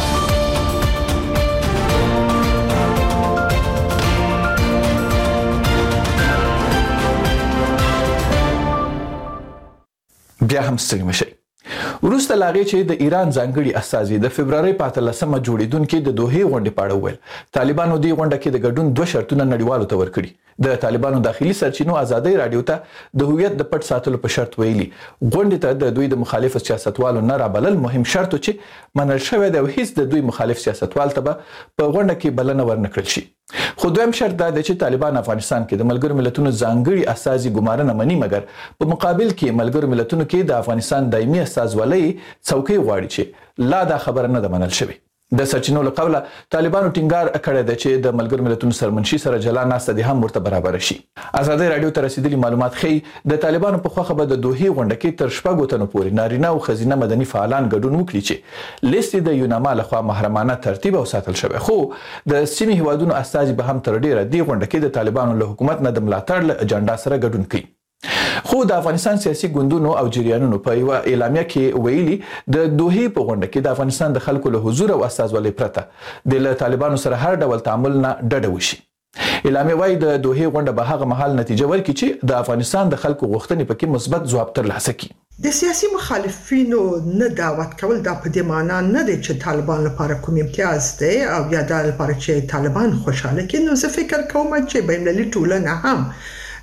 بیا هم ستړي مشي. وروسته لاغې چې د ایران ځانګړي استازي د فبرवरी په اتلسمه جوړیدونکو د دوه غونډې پاړه وویل طالبانو د غونډه کې د ګډون دوه شرطونه نړیوالو ته ورکړي. د طالبانو داخلي سرچینو ازادي رادیو ته د هویت د پټ ساتلو په شرط ویلي غونډې ته د دوی د مخالف سیاستوالو نه رابلل مهم شرط چې منل شوی دی او هیڅ د دوی مخالف سیاستوال ته په غونډه کې بلنه ورنکړل شي. خو دویم شرط دا دی چې طالبان افغانستان کې د ملګرو ملتونو ځانګړي استازي ګمارنه مني مګر په مقابل کې ملګرو ملتونو کې د افغانستان دایمي استازولۍ څوکۍ غواړي چې لا دا خبره نه ده منل شوې. د سرچینو له قوله طالبانو ټینګار کړی دی چې د ملګرو ملتونو سرمنشي سره جلا ناسته دي هم ورته برابر شي. ازادي رادیو ته رسیدلي معلومات ښیي د طالبانو په خوخه به د دوه غونډه کې تر شپږو تنو پورې نارینه او ښځینه مدني فعالان ګډون وکړي چې لیست د یوناما لخوا محرمانه ترتیب او ساتل شوی. خو د سیمې هیوادونو استازي به هم تر ډیره دی غونډه کې د طالبانو له حکومت نه د ملاتړ له اجنډا سره ګډون کوي. خو د افغانستان سیاسي ګوندونو او جریانونو په یو اعلامیه کې ویلي د دوه په غونډه کې د افغانستان د خلکو له حضور او استازولۍ پرته د طالبانو سره هر ډول تعامل نه ډډه وشي. اعلامیه وايي د دوه غونډه به هغه مهال نتیجه ورکړي چې د افغانستان د خلکو غوښتنې پکې مثبت ځواب ترلاسه کړي. د سیاسي مخالفینو نه دعوت کول د په دې معنی نه دی چې طالبان لپاره کوم امتیاز دی او یا د لپاره چې طالبان خوشاله کړي. نو زه فکر کوم چې بین‌المللي ټولنه هم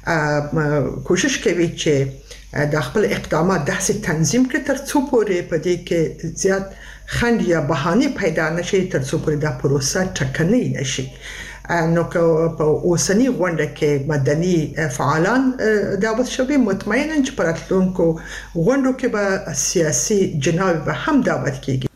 کوشش کوي چې د خپل اقدامات داسې تنظیم کړي تر څو پورې په دې کې زیات خند یا بهانه پیدا نشي تر څو پورې دا پروسه ټکنۍ نشي. نو که په اوسنی غونډه کې مدني فعالان دعوت شوي مطمئنا چې پر راتلونکو غونډو کې به سیاسي جناب به هم دعوت کیږي.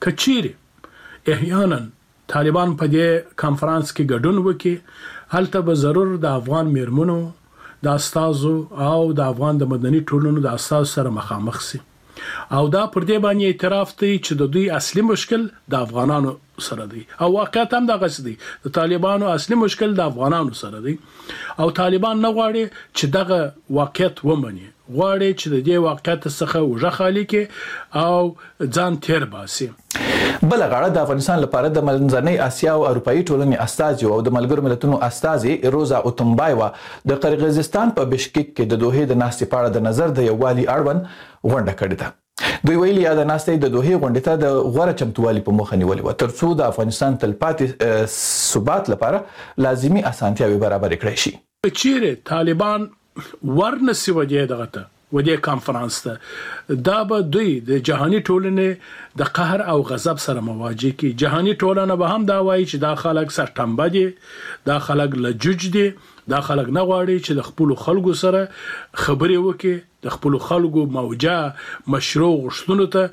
کچيري احیانا طالبان په دې کانفرنس کې ګډون وکړي هلته به ضرور د افغان میرمنو د استازو او د افغان د مدني ټولنو د استازو سره مخامخ سي او دا پر دې باندې اعتراف دی چې د دوی اصلي مشکل د افغانانو سره دی او واقعیت هم دا غږ دی د طالبانو اصلي مشکل د افغانانو سره دی او طالبان نه غواړي چې دغه واقعیت ومني غواړي چې د دې واقعیت څخه وژه خالي کې او ځان تیر باسي. بل غاړه د افغانستان لپاره د منځنۍ اسیا او اروپאי ټولنې استازي او د ملګرو ملتونو استازي روزا اوتمبایوا د قرغیزستان په بشکک کې د دوه د ناستې پاړه د نظر د یووالي اړوند غونډه کړې ده. دوی ویلي د ناستې د دوه غونډې ته د غوړه چمتووالي په مخه نیولې و ترڅو د افغانستان تلپاتې ثبات لپاره لازمي اسانتیاوي برابر کړي شي. چیرې طالبان ورنسي وجه دغه ودې کانفرنس ته دا به دوی د جهاني ټولنې د قهر او غضب سره مواجه کی. جهاني ټولنه به هم دا وایي چې دا خلک سرټمبه دي دا خلک لجوج دي دا خلک نه غواړي چې د خپل خلکو سره خبرې وکړي د خپل خلکو موجه مشروع غوښتنو ته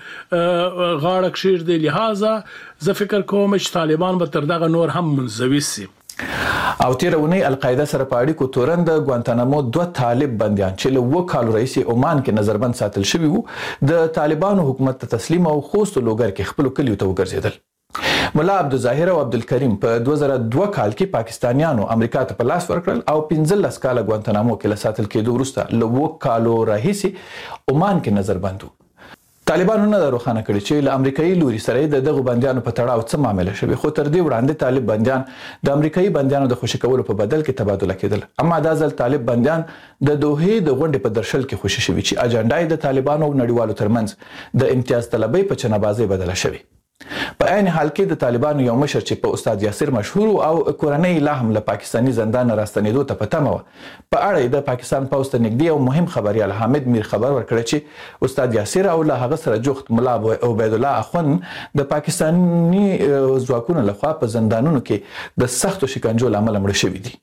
غاړه کښېږدي. لہذا زه فکر کوم چې طالبان به تر دغه نور هم منزوي سي. او تیرونی القاعده سره په اړیکو تورن د ګوانتانامو دوه طالب بنديان چې له و کال رئیس عمان کې نظربند ساتل شوی وو د طالبانو حکومت ته تسلیم او خوست لوګر کې خپل کلیو ته وګرځیدل. مولا عبدالظاهر او عبدالکریم په دوه زره دوه کال کې پاکستانیانو امریکا ته په لاس ورکړل او پنځلس کال ګوانتانامو کې له ساتل کېدو وروسته له و کالو رئیس عمان کې نظربند وو. طالبانو نه روښانه کړي چې له امریکایي لوري سره د دغه بنديانو په تړاو څه معاملې شوي خو تر دې وړاندې طالب بنديان د امریکایي بنديانو د خوشی کولو په بدل کې تبادله کېدل. اما دا ځل طالب بنديان د دوه د غونډې په درشل کې خوشی شوي چې اجنډا د طالبانو او نړیوالو ترمنځ د امتیاز طلبۍ په چنبازۍ بدله شوي. په عین حال کې د طالبانو یو مشر چې په استاد یاسر مشهور او کورنۍ لا هم له پاکستاني زندان راستنېدو ته پتمه و په اړه د پاکستان پوسټ نږدې او مهم خبريال حامد میر خبر ورکړ چې استاد یاسر او له هغه سره جوخت مولا عبید الله اخون د پاکستاني ځواکونو لخوا په زندانونو کې د سختو شکنجو لامل مړ شوي دي.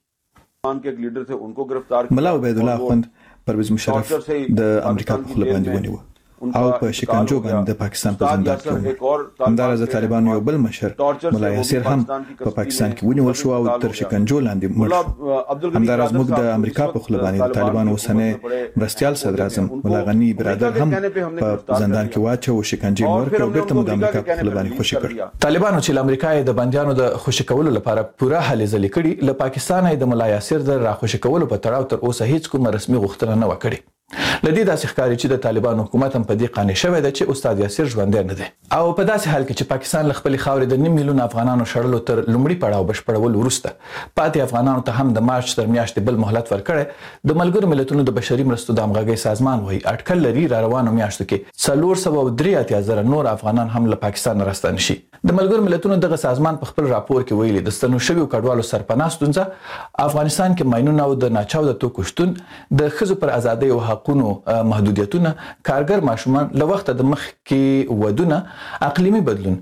مولا عبید الله اخون پرویز مشرف د امریکا په خله باندې ونیو او په شکنجو باندې د پاکستان په زندان کې همدارس د طالبانو یو بل مشر ملا یاسر هم په پاکستان کې ونیول شو او تر شکنجو لاندې مړ. همدارس موږ د امریکا په خله باندې د طالبانو اوسنۍ مرستيال صدر اعظم ملا غنی برادر هم په زندان کې واچو او شکنجې ورکړ او بیرته د امریکا په خله باندې خوشی کړ. طالبانو چې امریکا د بنديانو د خوشی کولو لپاره پوره هلې ځلې کړي له پاکستان د ملا یاسر د راخوشي کولو په تړاو تر اوسه هیڅ کوم رسمي غوښتنه نه وکړي. لدې داسې ښکاري چې د طالبانو حکومت هم په دې قانع شوی دی چې استاد یاسر ژوندی نه دی او په داسې حال کې چې پاکستان له خپلې خاورې د نیم میلیون افغانانو شړلو تر لومړي پړاو بشپړولو وروسته پاتې افغانانو ته هم د مارچ تر میاشتې بل مهلت ورکړی. د ملګرو ملتونو د بشري مرستو د همغږۍ سازمان وایي اټکل لري را روانو میاشتو کې څلور سوه او درې اتیا زره نور افغانان هم له پاکستان راستانه شي. د ملګرو ملتونو دغه سازمان په خپل راپور کې ویلي د ستنو شویو کډوالو سرپناه ستونزه افغانستان کې ماینونه او د ناچاوده توکو شتون د ښځو پر ازادۍ او حقونو محدودیتونه کارګر ماشومان له وخته د مخ کې ودونه اقلیمي بدلون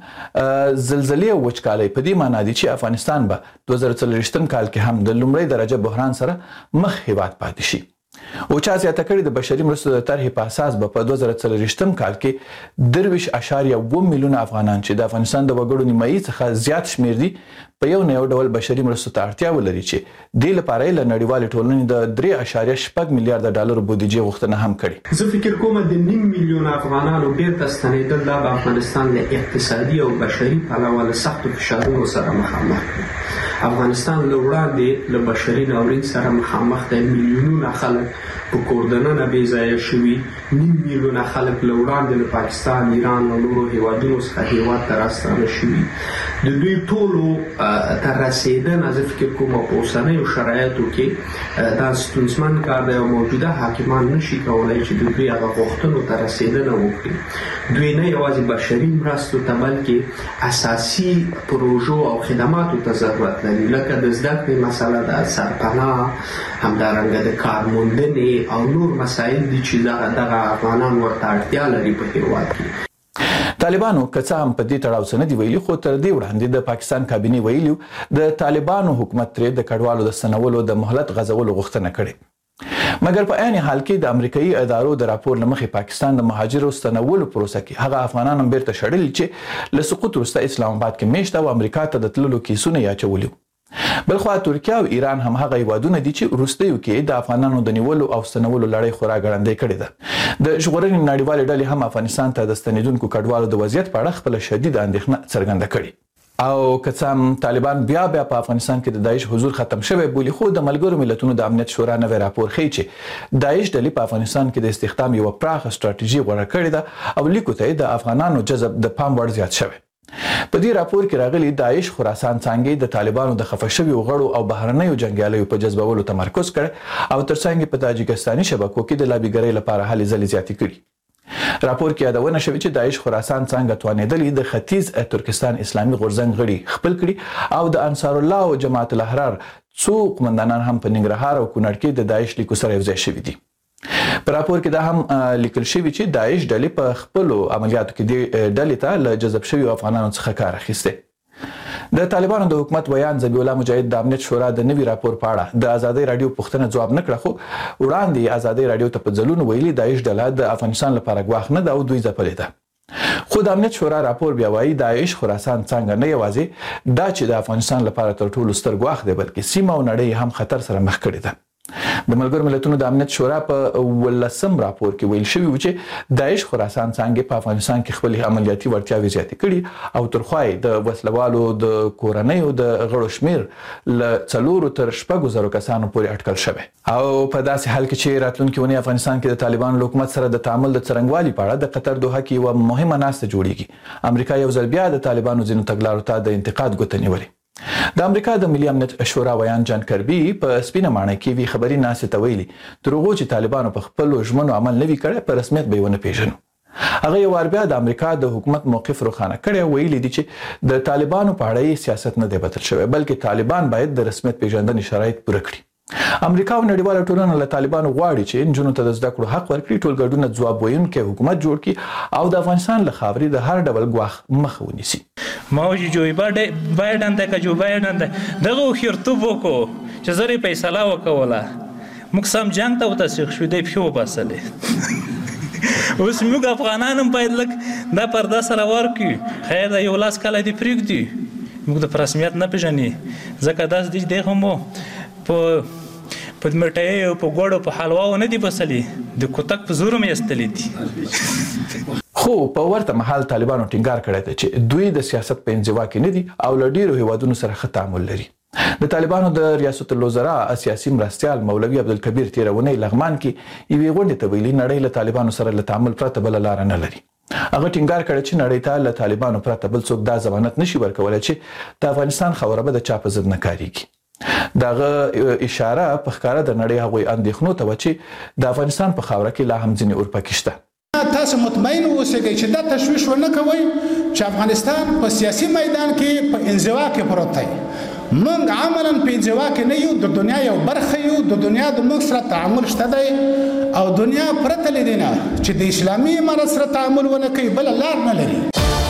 زلزلې او وچکالۍ په دې معنی دي چې افغانستان به دوه زره څلوېښتم کال کې هم د لومړۍ درجه بحران سره مخ هیواد پاتې شي. او چا زیاته کړي د بشري مرستو د طرحې په اساس به په دوه زره څلوېښتم کال کې درویش اشاریه اوه میلیونه افغانان چې د افغانستان د وګړو نیمایي څخه زیات شمیر دي په یو نه یو ډول بشري مرستو ته اړتیا ولري چې دې لپاره له نړیوالې ټولنې د درې اشاریه شپږ میلیارډ ډالر بودیجې غوښتنه هم کړې. زه فکر کوم د نیم میلیون افغانانو بیرته ستنېدل دا به افغانستان له اقتصادي او بشري پلوه له سختو فشارونو سره مخامخ کړي. افغانستان له وړاندې له بشري ناورین سره مخامخ دی. میلیونونه خلک په کوردننه بې ځایه شوي، نیم میلیونه خلک له وړاندې له پاکستان، ایران او نورو هیوادونو څخه هیواد ته راستانه شوي. د دوی ټولو تر رسېدنه زه فکر کوم په اوسنیو شرایطو کې دا ستونزمن کار دی او موجوده حاکمان نشي کولی چې د دوی هغه غوښتنو ته رسېدنه وکړي. دوی نه یوازې بشري مرستو ته بلکې اساسي پروژو او خدماتو ته ضرورت لري، لکه د زده کړې مسله ده، سرپناه، همدارنګه د کار موندنې او نور مسایل دي چې دغه افغانان ورته اړتیا لري په هیواد کې. طالبانو که څه هم په دې تړاو څه نه دي ویلي، خو تر دې وړاندې د پاکستان کابینې ویلي د طالبانو حکومت ترې د کډوالو د ستنولو د مهلت غځولو غوښتنه کړې. مګر په عین حال کې د امریکایي ادارو د راپور له مخې پاکستان د مهاجرو ستنولو پروسه کې هغه افغانان هم بیرته شړلي چې له سقوط وروسته اسلام آباد کې میشت او امریکا ته د تللو کیسونه یې اچولي. بلخوا ترکیه او ایران هم هغه هیوادونه دي چې وروستیو کې د افغانانو د نیولو او ستنولو لړۍ خورا ګړندۍ کړې ده. د ژغورنې نړیوالې ډلې هم افغانستان ته د ستنېدونکو کډوالو د وضعیت په اړه خپله شدیده اندېښنه څرګنده کړې. او که څه هم طالبان بیا بیا په افغانستان کې د داعش حضور ختم شوی بولي، خو د ملګرو ملتونو د امنیت شورا نوی راپور ښیي چې داعش ډلې په افغانستان کې د استخدام یوه پراخه ستراتیژي غوره کړې ده او لیکو ته یې د افغانانو جذب د پام وړ زیات شوی. په دې راپور کې راغلي داعش خراسان څانګې د طالبانو د خفه شویو غړو او بهرنیو جنګیالیو په جذبولو تمرکز کړی او ترڅنګ په تاجکستاني شبکو کې د لابیګرۍ لپاره هلې ځلې زیاتې کړي. راپور کې یادونه شوې چې داعش خراسان څنګه توانېدلې د ختیځ ترکستان اسلامي غورځنګ غړي خپل کړي او د انصار الله او جماعت الاحرار څو قومندانان هم په ننګرهار او کونړ کې د داعش لیکو سره یوځای شوي دي. په راپور کې دا هم لیکل شوي چې داعش ډلې په خپلو عملیاتو کې د ډلې ته له جذب شویو افغانانو څخه کار اخیستی. د طالبانو د حکومت ویان ذبیح الله مجاهد د امنیت شورا د نوي راپور په اړه د ازادۍ راډیو پوښتنه ځواب نه کړه، خو وړاندې ازادۍ راډیو ته په ځلونو ویلي داعش ډله د افغانستان لپاره ګواښ نه ده او دوی ځپلې ده. خو د امنیت شورا راپور بیا وایي داعش خراسان څنګه نه یوازې دا چې د افغانستان لپاره تر ټولو ستر ګواښ دی بلکې سیمه او نړۍ هم خطر سره مخ کړې ده. د ملګرو ملتونو د امنیت شورا په ولسم راپور کې ویل شوي و چې داعش خراسان څانګې په افغانستان کې خپلې عملیاتي وړتیاوې زیاتې کړي او تر خوا یې د وسلوالو د کورنیو د غړو شمیر له څلورو تر شپږو زرو کسانو پورې اټکل شوی. او په داسې حال کې چې راتلونکي اونۍ افغانستان کې د طالبانو له حکومت سره د تعامل د څرنګوالي په اړه د قطر دوحه کې یوه مهمه ناسته جوړیږي. امریکا یو ځل بیا د طالبانو ځینو تګلارو ته د انتقاد ګوته نیولې. د امریکا د ملي امنیت شورا ویان جان کربي په سپینه ماڼۍ کې وی خبري ناسې ته ویلي تر هغو چې طالبانو په خپلو ژمنو عمل نه وي کړی په رسمیت به یې ونه پیژنو. هغه یو وار بیا د امریکا د حکومت موقف روښانه کړی، ویلي دي چې د طالبانو په اړه یې سیاست نه دی بدل شوی بلکې طالبان باید د رسمیت پیژندنې شرایط پوره کړي. امریکا او نړیواله ټولنه له طالبانو غواړي چې نجونو ته د زده کړو حق ورکړي، ټولګډونه ځواب ویونکی حکومت جوړ کړي او د افغانستان له خاورې د هر ډول ګواښ مخه ونیسي. ما چې جو بایدن ته که جو بایدن ته دغه هوښیارتوب وکړو چې زر یې فیصله وکوله موږ سم جنګ ته وتسلیق شو دی پښې وباسلې اوس موږ افغانان هم باید لږ دا پرده سره ورکړو. خیر دا یو لاس کاله دې پرېږدي، موږ د رسمیت نه پېژنې، ځکه داسې دی خو مو په په مټۍ او په ګوړو په حلواو نه دي بسلي، د کوتک په زور مې ایستلي دي. خو په ورته مهال طالبانو ټینګار کړی دی چې دوی د سیاست په انزوا کې نه دي او له ډیرو هیوادونو سره ښه تعامل لري. د طالبانو د ریاست الوزرا سیاسي مرستیال مولوي عبدالکبیر تیرونی لغمان کې یوې غونډې ته ویلي نړۍ له طالبانو سره له تعامل پرته بله لاره نه لري. هغه ټینګار کړی چې نړۍ ته له طالبانو پرته بل څوک دا ضمانت نشي ورکولی چې د افغانستان خاوره به د چا په ضد نه کاریږي. دغه اشاره په ښکاره د نړۍ هغوی اندېښنو ته وه چې د افغانستان په خاوره کې لا هم ځینې اورپکي شته. تاسو مطمئن اوسئ چې دا تشویش ونه کوئ چې افغانستان په سیاسي میدان کې په انزوا کې پروت دی. موږ عملاً په انزوا کې نه یو، د دنیا یو برخه یو، د دنیا د موږ سره تعامل شته دی او دنیا پرته له دې نه چې د اسلامي امارت سره تعامل ونه کوي بله لار نه لري.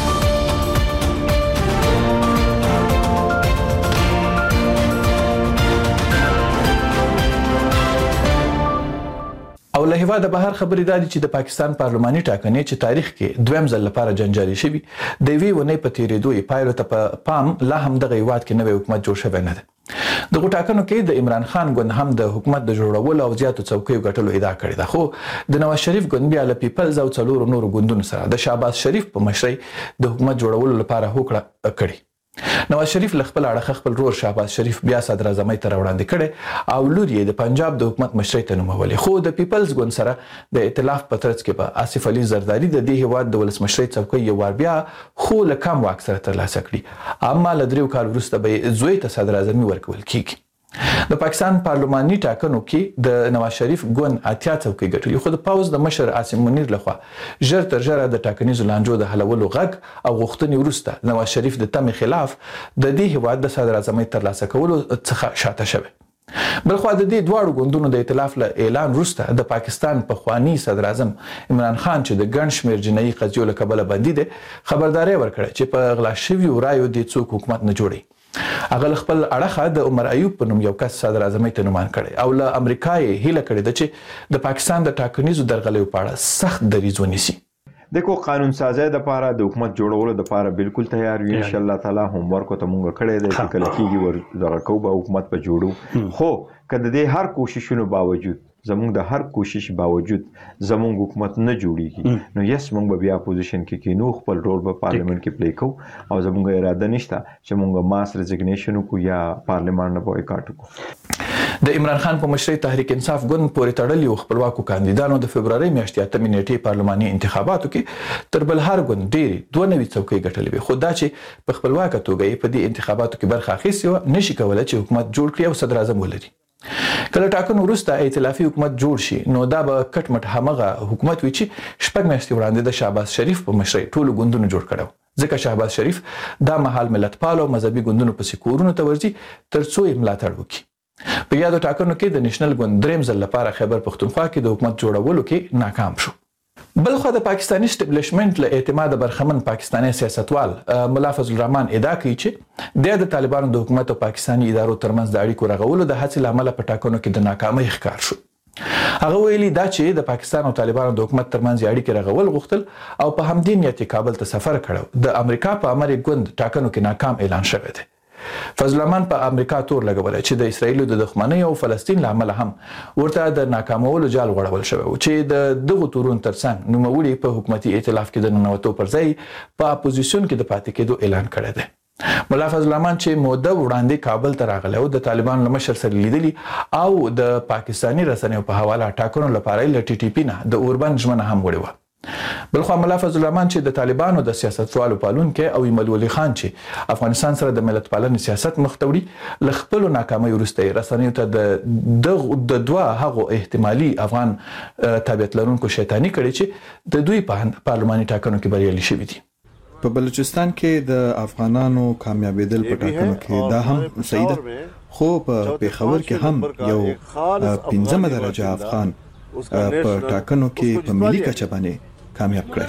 او له هیواده بهر خبرې دا دي چې د پاکستان پارلماني ټاکنې چې تاریخ کې دویم ځل لپاره جنجالي شوي د یوې ونې په تېرېدو یې پایلو ته په پام لا هم دغه هیواد کې نوی حکومت جوړ شوی نه دی. دغو ټاکنو کې د عمران خان ګوند هم د حکومت د جوړولو او زیاتو څوکیو ګټلو ادعا کړې ده، خو د نواز شریف ګوند بیا له پیپلز او څلورو نورو ګوندونو سره د شهباز شریف په مشرۍ د حکومت جوړولو لپاره هوکړه کړې. نواز شریف له خپل اړخه خپل ورور شهباز شریف بیا صدر اعظمۍ ته راوړاندې کړی او لور یې د پنجاب د حکومت مشرۍ ته نومولې. خو د پیپلز ګوند سره د ائتلاف په ترڅ کې به آصف علي زرداري د دې هیواد د ولسمشرۍ څوکۍ یو وار بیا خو له کم واک سره ترلاسه کړي، اما له دریو کال وروسته به یې زوی ته صدر اعظمي ورکول کیږي. د پاکستان پارلماني ټاکنو کې د نواز شریف ګوند اتیا څوکۍ ګټلې، خو د پاوز د مشر عاصم منیر لخوا ژر تر ژره د ټاکنیزو لانجو د حلولو غږ او غوښتنې وروسته نواز شریف د تمې خلاف د دې هیواد د صدر اعظمۍ ترلاسه کولو څخه شاته شوی. بلخوا د دې دواړو ګوندونو د ائتلاف له اعلان وروسته د پاکستان پخوانی صدر اعظم عمران خان چې د ګڼ شمېر جنایي قضیو له کبله بندي دی خبرداری ورکړه چې په غلا شویو رایو دې څوک حکومت نه جوړي. هغه له خپل اړخه د عمر ایوب په نوم یو کس صدر اعظمۍ ته نومان کړی او له امریکا یې هیله کړې ده چې د پاکستان د ټاکنیزو درغلیو په اړه سخت دریځ ونیسي. دغه قانون سازی د لپاره د حکومت جوړولو د لپاره بالکل تیار یو ان شاء الله تعالی هم ورکو ته مونږ کړی دی چې کله کېږي ور دغه کو به حکومت په جوړو. خو کله د هر کوششونو باوجود زمونږ د هر کوشش باوجود زمونږ حکومت نه جوړیږي نو یس مونږ به بیا اپوزیشن کې کینو خپل رول په پارلیمنت کې پلی کوو او زمونږ اراده نشته چې مونږ ماس ریزګنیشن وکړو یا پارلیمان نه بویکاټ وکړو. د عمران خان په مشرۍ تحریک انصاف ګوند پورې تړلي خپلواکو کاندیدانو د فبرورۍ میاشتې اتمې نیټې پارلماني انتخاباتو کې تر بل هر ګوند ډېرې دوه نوي څوکۍ ګټلې وې، خو دا چې په خپلواکه توګه یې په دې انتخاباتو کې برخه اخیستې وه نشي کولی چې حکومت جوړ کړي او صدر اعظم ولري. کله ټاکنو وروسته ائتلافي حکومت جوړ شي نو دا به کټ مټ همغه حکومت وي چې شپږ میاشتې وړاندې د شهباز شریف په مشرۍ ټولو ګوندونو جوړ کړی و، ځکه شهباز شریف دا مهال ملتپال او مذهبي ګوندونو پسې کورونو ته ورځي تر څو یې ملاتړ وکړي. په یادو ټاکنو کې د نېشنل ګوند دریم ځل لپاره خیبر پښتونخوا کې د حکومت جوړولو کې ناکام شو. بلخوا د پاکستاني اسټابلیشمنت له اعتماد برخمن پاکستاني سیاستوال ملا فضل الرحمن ادعا کوي چې د طالبانو د حکومت او پاکستاني ادارو ترمنځ د اړیکو رغولو د هڅې له امله په ټاکنو کې د ناکامۍ ښکار شو. هغه ویلي دا چې د پاکستان او طالبانو د حکومت ترمنځ اړیکې رغول غوښتل او په همدې نیت کابل ته سفر کړو. د امریکا په امر ګوند ټاکنو کې ناکام اعلان شوی دی. فضل الرحمن په امریکا تور لګولای چې د اسرایل د دښمنۍ او فلسطین له امله هم ورته د ناکامولو جال غوړول شوی و چې د دغو تورون ترڅنګ نوموړي په حکومتي ائتلاف کې د ننوتو پر ځای په اپوزیشن کې د پاتې کېدو اعلان کړی دی. ملا فضل الرحمن چې موده وړاندې کابل ته راغلی او د طالبانو له مشر سره لیدلي او د پاکستاني رسنیو په حواله ټاکنو لپاره له ټي ټي پي نه د اوربند ژمنه هم وړې وه. بلخوا ملا فضل الرحمن چې د طالبانو د سیاستوالو پالونکی او ایمل ولی خان چې افغانستان سره د ملت پالنې سیاست مخ ته وړي له خپلو ناکامۍ وروسته یې رسنیو ته د دوه هغو احتمالي افغان تابعیت لرونکو شیطاني کړي چې د دوی په پارلماني ټاکنو کې بریالي شوي دي. په بلوچستان کې د افغانانو کامیابیدل په ټاکنو کې دا هم صحیح ده، خو په پیښور کې هم یو پنځمه درجه افغان په ټاکنو کې په ملي کچه باندې کامیاب کړی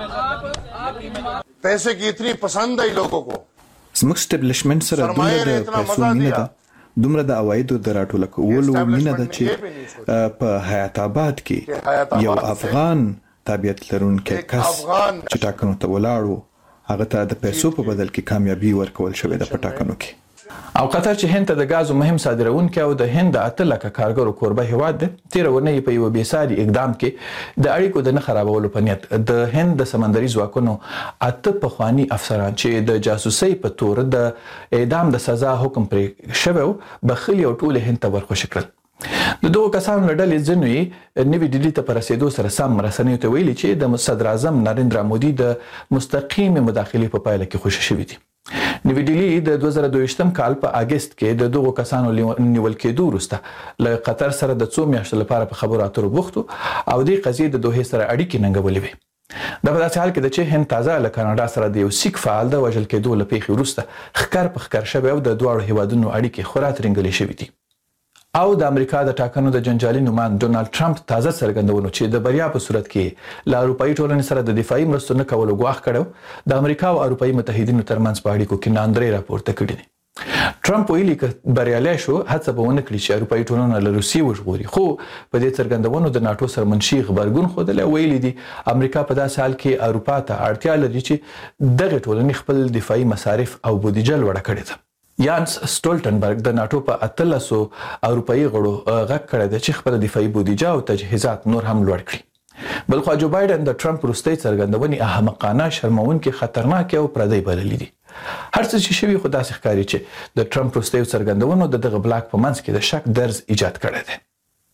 شوی. پیسے کی اتنی پسند ہے لوگوں کو، زموږ اسټابلیشمنت سره دومره د پیسو مینه ده، دومره د عوایدو د راټوله کولو مینه ده چې په حیات آباد کې یو افغان تابعیت لرونکي کس چې ټاکنو ته ولاړو هغه ته د پیسو په بدل کې کامیابی ورکول شوې ده په ټاکنو کې. او قطر چې هند ته د غازو مهم صادرونکي او د هند د اته لکه کارګرو کوربه هیواد دی تیر ونې په یو بیساري اقدام کې د اړیکو د نه خرابولو په نیت د هند د سمندري ځواکونو اته پخوانی افسران چې د جاسوسۍ په تور د اعدام د سزا حکم پرې شوی بخلي او ټول هند ته ورخوشي کړل. د دوه کسانو لړل ځنوي نوې ډیلی ته پر رسیدو سره سم رسنیو ته ویلي چې د صدر اعظم نریندرا مودي د مستقیم مداخلې په پایله کې خوشی شوی دي. نوې ډیلی د دوه زره دوه ویشتم کال په اگست کې د دوه کسانو نیول کېدو وروسته له قطر سره د څو میاشتو لپاره په خبرو اترو بوختو او د قضیې د دوه سره اړیکې ننګولې وي. د په داسې حال کې د چې هند تازه له کاناډا سره د یو سیک فعال د وژل کېدو لپاره وروسته خکر په خکر شوی او د دواړو هیوادونو اړیکې خورا ترنګلې شوې دي. او د امریکا د ټاکنو د جنجالي نومان ډونالد ټرمپ تازه څرګندونه چې د بریا په صورت کې له اروپאי ټولنې سره د دفاعي مرستو نه کولو غواخ کړو د امریکا او اروپאי متحدینو ترمنځ په اړیکو کې ناندري راپورته کړی دی. ټرمپ ویلي چې بریالي شو هڅه به ونه کړي چې اروپאי ټولنه له روسیې وژغوري خو په دې څرګندونو د ناتو سره منشي خبرګون خوده ویلي دي امریکا په داسې حال کې اروپا ته اړتیا لري چې دغه ټولنې خپل دفاعي مصارف او بودیجه لوړه کړي ده. یانس سټولټنبرګ د ناتو په اتلسو اروپאי غړو غږ کړی دی چې خپل دفاعي بودیجه او تجهیزات نور هم لوړ کړي. بلخو جو بایدن د ټرمپ وروستۍ څرګندونې احمقانه شرمونکې خطرناک او پردی بللې دي. هر څه چې شوي خو داسې ښکاري چې د ټرمپ وروستۍ څرګندونو د دغه بلاک په منځ کې د شک درز ایجاد کړی دی.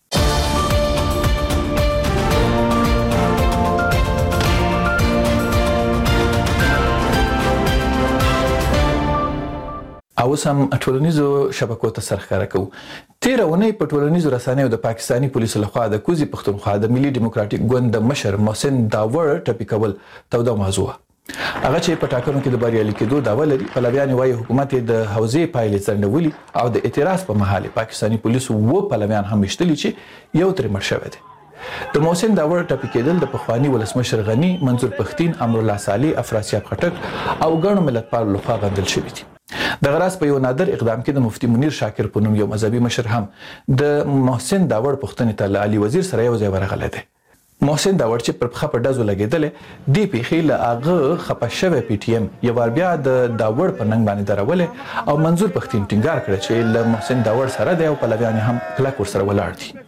او سم ټولنیزو شبکو ته سرخاره کوو. تیر اونۍ په ټولنیزو رسنیو د پاکستانی پولیسو لخوا د کوزي پښتونخوا د ملي ډیموکراټیک ګوند د مشر محسن داور ټپي کول توده موضوع هغه چې په ټاکنو کې د بریالي کېدو دعوه لري. پلویان وایي حکومت د حوزې پایلې ځنډولي او د اعتراض په مهال پاکستانی پولیسو و پلویان هم مشتلي چې یو تر مړ شوی دی. د محسن داور ټپي کېدل د پخوانی ولسمشر غنی منظور پښتين امرالله صالح افراسیاب خټک او ګڼو ملتپالو لخوا غندل شوی دي. د غراس په یو نادر اقدام کې د مفتي منیر شاکر په نوم یو مذهبي مشر هم د محسن داور پښتنې ته علي وزیر سره یو ځای ورغلی دی. محسن داور چې پر خپه ډزو لګیدل دی پیخي له اغه خپه شوی پی ټی ایم یو ور بیا د داور په ننګ باندې درولې او منظور پښتين ټینګار کړ چې له محسن داور سره دی او پلویان هم کلک ور سره ولاړ دي.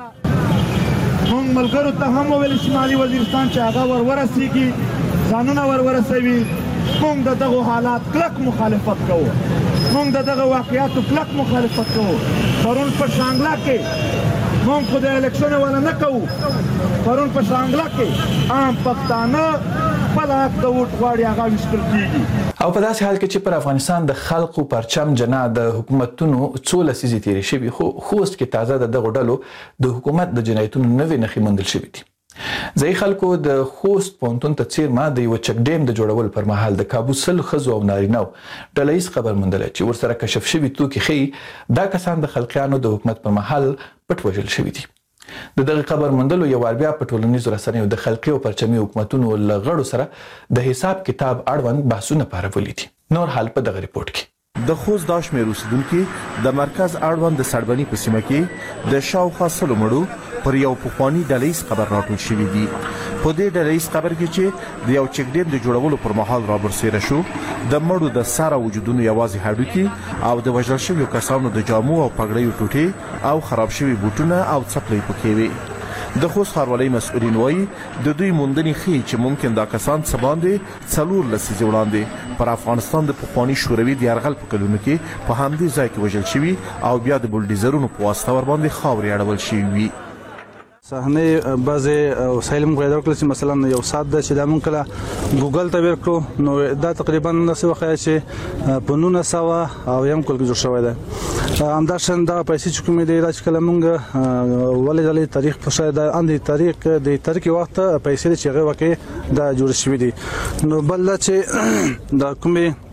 مونږ ملګرو ته هم ویل شمالي وزیرستان چې هغه ور ورسیږي ځانونه ور ورسوي. مونږ د دغه حالات کلک مخالفت کوو. مونږ د دغه واقعیاتو کلک مخالفت کوو. پرون په شانګلا کې مونږ خو د الیکشن ولا نه کوو. پرون په شانګلا کې عام پښتانه خپل حق د ووټ غواړي هغه وشتل کیږي. او په داسې حال کې چې پر افغانستان د خلکو پرچم جنا د حکومتونو څو لسیزې تیرې شوي خو خوست کې تازه د دغه ډلو د حکومت د جنایتونو نوې نښې موندل شوي دي. ځای خلکو د خوست پونتون ته څیرما د یو چک ډیم د جوړول پر مهال د کابوسل خزو او نارینو ډلهیز خبر موندل چې ورسره کشف شوی توکي خي دا کسان د خلقیانو د حکومت پر مهال پټ وژل شوی دي. د دغه خبر موندلو یو ور بیا په ټولنیزو رسنیو د خلقي او پرچمي حکومتونو لغړو سره د حساب کتاب اړوند بحثونه پارولې دي. نور حال په دغه ریپورت کې د خوست د شمیر اوسیدونکو د مرکز اړوند د سړبني په سیمه کې د شاوخوا سلو مړو پر یو پخوانی ډلهیز خبر راټول شوی دی. په دې ډلهیز خبر کې چې د یو چک ډیم د جوړولو پر مهال رابرسېره شو د مړو د ساره وجودونو یوازې هډوکي او د وژل شویو کسانو د جامو او پګړیو ټوټې او خراب شوي بوټونه او څپلۍ پکې وي. د خوست ښاروالۍ مسؤلین وایي د دوی موندنې ښیي چې ممکن دا کسان څه باندې څلور لسیزې وړاندې پر افغانستان د پخواني شوروي د یرغل په کلونو کې په همدې ځای کې وژل شوي او بیا د بولډیزرونو په واسطه ورباندې خاورې اړول شوي وي. صحنه بعضی وسایل مو پیدا کړل چې مثلا یو سات د چې د مونږ کله ګوګل ته ورکړو نو دا تقریبا نسو وخت چې په نونه سوا او یم کول جوړ شوی دی. همداشن دا پیسې چې کومې دی چې کله مونږ ولې د تاریخ په شاید د اندي تاریخ د تاریخ وخت پیسې چې هغه وکي دا جوړ شوی دی. نو بل چې دا کومې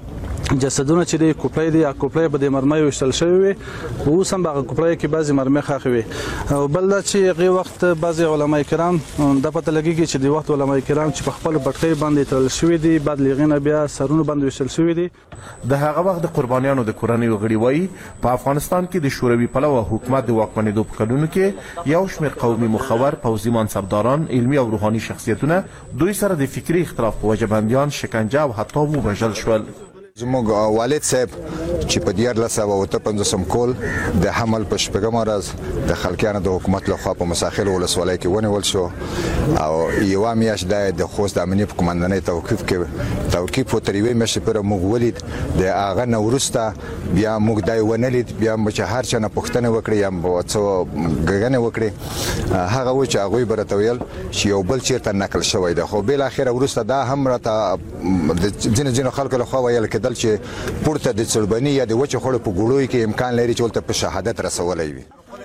جسدونه چې د کوپړې دي یا کوپړې به د مرمۍ وشتل شوی وي اوس هم هغه کوپړې کې بعضی مرمۍ ښخ وي او بل دا چې هغه وخت بعضی علما کرام د پته لګیږي چې د وخت علما کرام چې په خپل بټکۍ باندې تړل شوی دي بعد لغینه بیا سرونه باندې وشتل شوی دي د هغه وخت د قربانیانو د کورنۍ غړي وایي په افغانستان کې د شوروي پلوه حکومت د واکمنېدو په کلونو کې یو شمېر قومي مخور پوځي منصبداران علمي او روحاني شخصیتونه دوی سره د فکري اختلاف په وجه بندیان شکنجه او حتی ووژل شول. زموږ والد صاحب چې په دیارلس سوه اته پنځوسم کال د حمل په شپږمه ورځ د خلکیانو د حکومت لخوا په مساخیل ولسوالۍ کې ونیول شو او یوه میاشت د خوست د امنیې په قمندانۍ توقیف کې توقیف و تر یوې میاشتې پورې موږ ولید د هغه نه وروسته بیا موږ دا ونه لید بیا مو چې هر چا نه پوښتنې وکړې یا څه ګڼې وکړې هغه و چې هغوی به راته ویل چې یو بل چېرته نقل شوی دی خو بالاخره وروسته دا هم راته ځینې ځینو خلکو لخوا ویل کېدل چې پورته د څړبني یا د وچې خوړو په ګوړو کې امکان لري چې ولته په شهادت رسولی وي.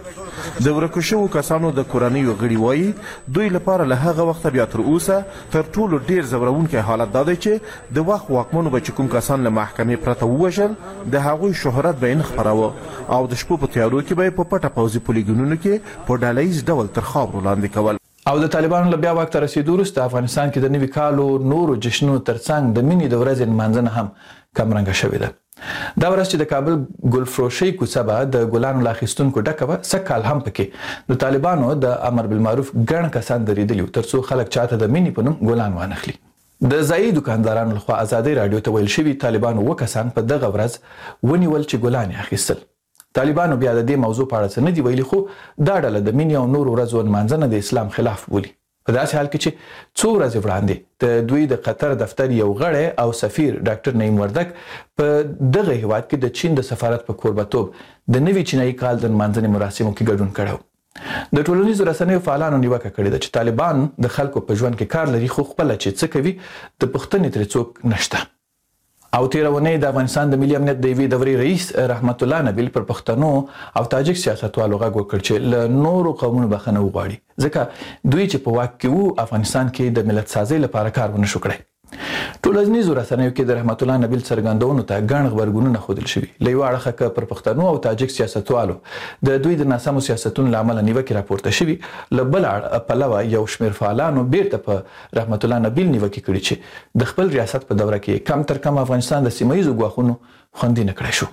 د ورکو شوو کسانو د کورنیو غړي وایي دوی لپاره له هغه وخته بیا تر اوسه تر ټولو ډیر ځورونکی حالت دا دی چې د وخت واکمنو به چې کوم کسان له محکمې پرته ووژل د هغوی شهرت به یې نه خپراوه او د شپو په تیارو کې به یې په پټه پوځي پولیګونونو کې په ډله ییز ډول تر خاورو لاندې کول. او د طالبانو له بیا واک ته رسیدو وروسته افغانستان کې د نوي کالو نورو جشنونو ترڅنګ د مینې د ورځې لمانځنه هم کمرنګه شوې ده. دا ورځ چې د کابل ګلفروشۍ کوڅه به د ګلانو له اخیستونکو ډکه وه سږ کال هم پکې د طالبانو د امر بالمعروف ګڼ کسان درېدلي وو تر څو خلک چاته د مینې په نوم ګلان وانخلي. د ځایي دکاندارانو لخوا ازادۍ راډیو ته ویل شوي طالبانو اووه کسان په دغه ورځ ونیول چې ګلان یې اخیستل. طالبانو بیا د دې موضوع په اړه څه نه دي ویلي خو دا ډله د مینې او نورو ورځو لمانځنه د اسلام خلاف بولي په داسې حال کې چې څو ورځې وړاندې د دوی د قطر دفتر یو غړی او سفیر ډاکټر نعیم وردک په دغه هیواد کې د چین د سفارت په کوربتوب د نوي چینایي کال د لمانځنې مراسمو کې ګډون کړی د ټولنیزو رسنیو فعالانو نیوکه کړې ده چې طالبان د خلکو په ژوند کې کار لري خو خپله چې څه کوي د پوښتنې ترې څوک نشته. او تیره اونۍ د افغانستان د ملي امنیت د یوې دورې رئیس رحمت الله نبیل پر پښتنو او تاجک سیاستوالو غږ وکړ چې له نورو قومونو بخښنه وغواړي ځکه دوی چې په واک کې وو افغانستان کې د ملت سازۍ لپاره کار ونه شو کړی. ټولنیزو رسنیو کې د رحمت الله نبیل څرګندونو ته ګڼ غبرګونونه ښودل شوي. له یوه اړخه که پر پښتنو او تاجک سیاستوالو د دوی د ناسمو سیاستونو له امله نیوکې راپورته شوي له بل پلوه یو شمېر فعالانو بیرته په رحمت الله نبیل نیوکې کړي چې د خپل ریاست په دوره کې کم تر کم افغانستان د سیمه ییزو ګواښونو خوندي نه کړی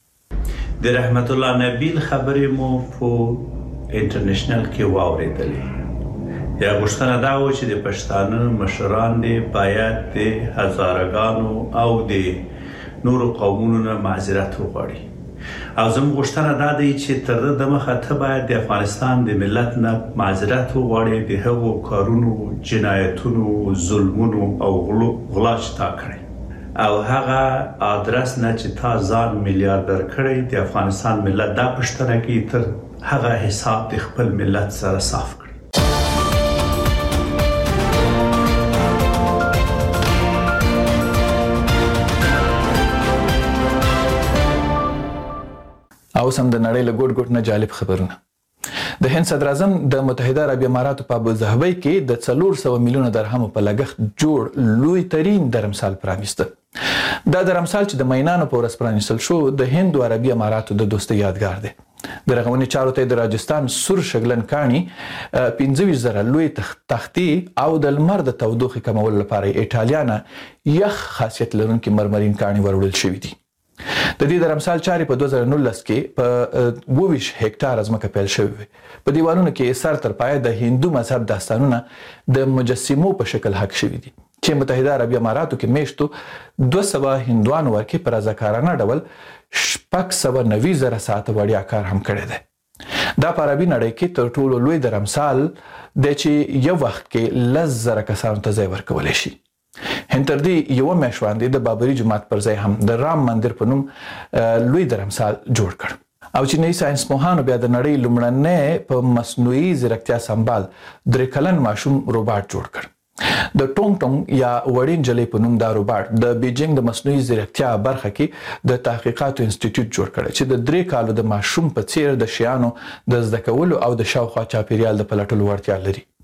شو. د رحمت الله نبیل خبرې مو په انټرنیشنل کې واورېدلې. یا غوښتنه دا و چې د پښتانه مشران دې باید د هزارګانو او د نورو قومونو نه معذرت وغواړي او زموږ غوښتنه دا دی چې تر دې دمخه ته باید د افغانستان د ملت نه معذرت وغواړي د هغو کارونو جنایتونو ظلمونو او غلا چې تا کړی او هغه ادرس نه چې تا ځان میلیاردر کړی د افغانستان ملت دا پښتنه کوي تر هغه حساب د خپل ملت سره صاف کړي. او سم د نړۍ له ګوټ ګوټ نه جالب خبرونه. د هند صدر اعظم د متحده عربي اماراتو په ابوظبي کې د څلور سوه میلیونه درهمو په لګښت جوړ لوی ترین درمسال پرانیسته. دا درمسال چې د مینانو په ورځ پرانیستل شو د هند او عربي اماراتو د دوستۍ یادګار دی. د رغونې چارو ته د راجستان سور شګلن کاڼي پنځه ویشت زره لوی تختې او د لمر د تودوخې کمولو لپاره ایټالیا یخ خاصیت لرونکي مرمرین کاڼي وروړل شوي دي. د دې درمسال چارې په دوه زره نولس کې په اووه ویشت هکټاره ځمکه پیل شوې وې. په دیوالونو کې سر تر پایه د هندو مذهب داستانونه د مجسمو په شکل حک شوي دي چې متحده عربي اماراتو کې میشتو دوه سوه هندوانو ورکې په رضاکارانه ډول شپږ سوه نوي زره ساعته وړیا کار هم کړی دی. دا په عربي نړۍ کې تر ټولو لوی درمسال دی چې یو وخت کې لس زره کسانو ته ځای ورکولی شي. هند تر دې یوه میاشت وړاندې د بابري جومات پر ځای هم د رام مندر په نوم لوی درمسال جوړ کړ. او چینایي ساینس پوهانو بیا د نړۍ لومړنی په مصنوعي ځیرکتیا سمبال درې کلن ماشوم روباټ جوړ کړ. د ټونګ ټونګ یا وړین جلۍ په نوم دا روباټ د بیجینګ د مصنوعي ځیرکتیا برخه کې د تحقیقاتو انسټیټیوټ جوړ کړی چې د درې کالو د ماشوم په څیر د شیانو د زده کولو او د شاوخوا چاپیریال د پلټلو وړتیا لري.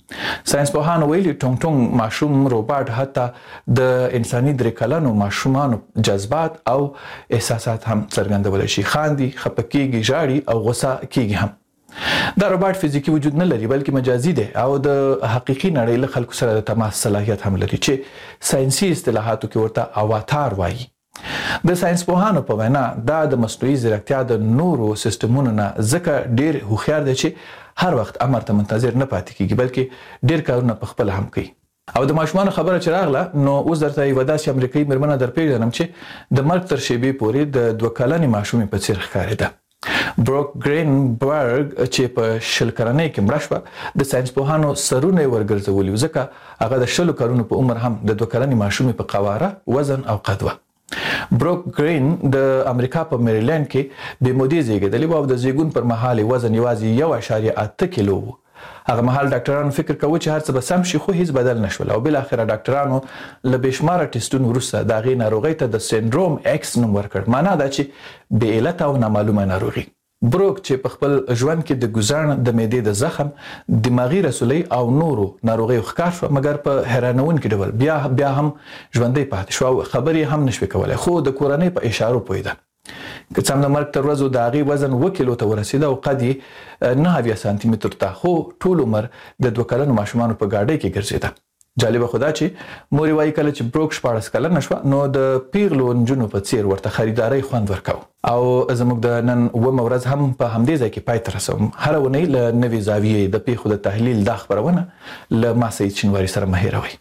ساينس پوهانو ویلي ټونګ ټونګ ماشوم روباټ حتی د انساني درې کلنو ماشومانو جذبات او احساسات هم څرګندولی شي. خاندي، خفه کیږي، ژاړي او غوسه کیږي هم. دا روباټ فزیکی وجود نه لري بلکې مجازي دی او د حقیقي نړۍ له خلکو سره د تماس صلاحیت هم لري چې ساينسي اصطلاحاتو کې ورته اواتار وایي. د ساينس پوهانو په وینا دا د مصنوعي ځیرکتیا د نورو سیستمونو نه ځکه ډیر هوښیار دی چې هر وخت امر ته منتظر نه پاتې کیږي بلکې ډیر کارونه په خپل هم کوي. او د ماشومان خبره چې راغله نو اوس درته یو داسې امریکایي مېرمنه درپېژنم چې د مرګ تر شیبې پورې د دوه کلنې ماشومې په څیر ښکارېده. بروک ګرینبرګ چې په شل کلنۍ کې مړه شوه د ساينس پوهانو سرونه یې ورګرځولي ځکه هغه د شلو کلونو په عمر هم د دوه کلنې ماشومې په قواره وزن او قد وه. بروک ګرین د امریکا په میریلند کې بې مودې زیږېدلی و او د زیږون پر مهال وزن یوازې یو اعشاریه اته کیلو و. هغه مهال ډاکټرانو فکر کاوه چې هر څه به سم شي خو هیڅ بدل نشول او بل اخره ډاکټرانو له بشماره ټیسټونو وروسته د هغې ناروغۍ ته د سینډروم ایکس نوم ورکړ. معنا دا چې بې علته او نامعلومه ناروغي. بروک چې په خپل ژوند کې د ګزړن د معدې د زخم دماغي رسولۍ او نورو ناروغیو ښکار شو مګر په حیرانونکي ډول بیا بیا هم ژوندی پاتې شو او خبرې هم نشوې کولی خو د کورنۍ په اشارو پوهېده. که څه هم د مرګ تر ورځو د هغې وزن اوه کیلو ته ورسېده او قد یې نهه اویا سانتي مترو ته خو ټول عمر د دوه کلنو ماشومانو په ګاډۍ کې ګرځېده. جالبه خو دا چې مور یې وایي کله چې بروک شپاړس کلنه شوه نو د پیغلو نجونو په څیر ورته خریدارۍ خوند ورکاوه. او زموږ د نن اوومه ورځ هم په همدې ځای کې پای ته رسوم. هره اونۍ له نوې زاویې د پیښو د تحلیل دا خپرونه له ما سعید شینواري سره مه هېروئ.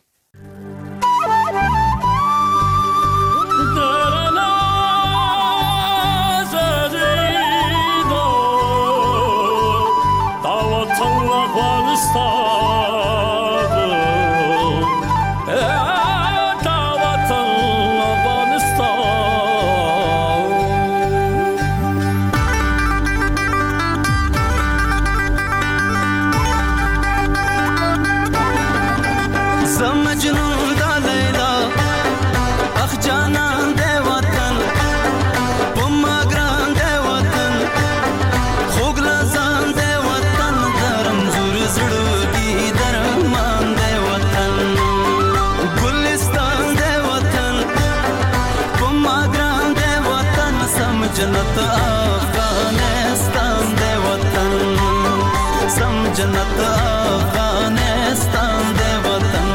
جنت افغانستان دے وطن سم جنت افغانستان دے وطن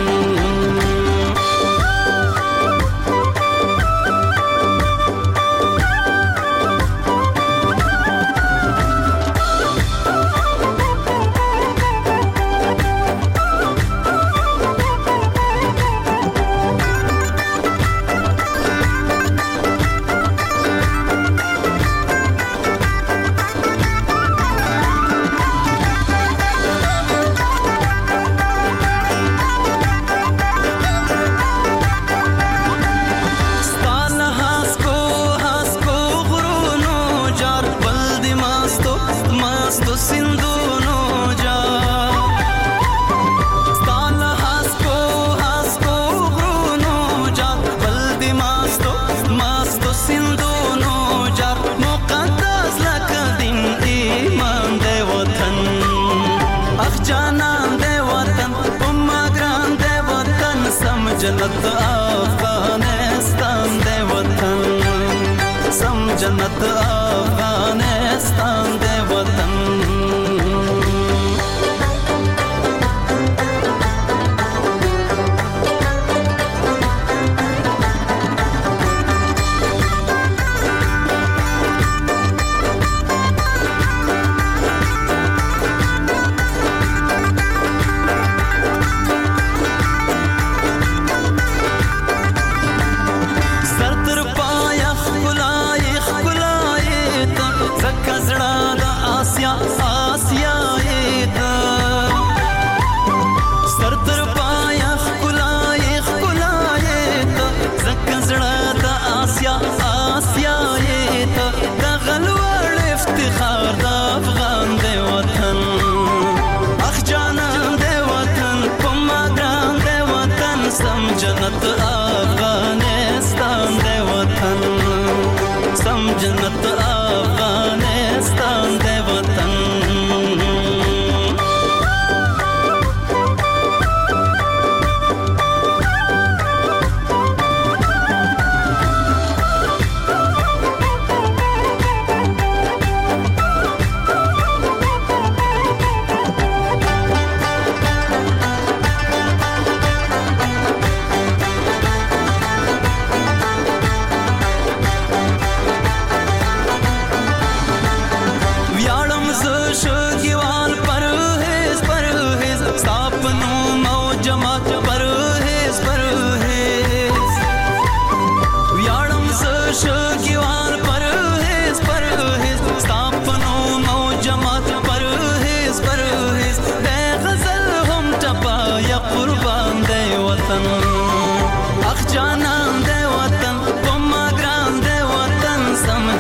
जन्नत अफगानिस्तान दे वतन सम जन्नत अफगानिस्तान दे वतन जन्नत अफगानिस्तान दे वतन सम जन्नत अफगानिस्तान दे वतन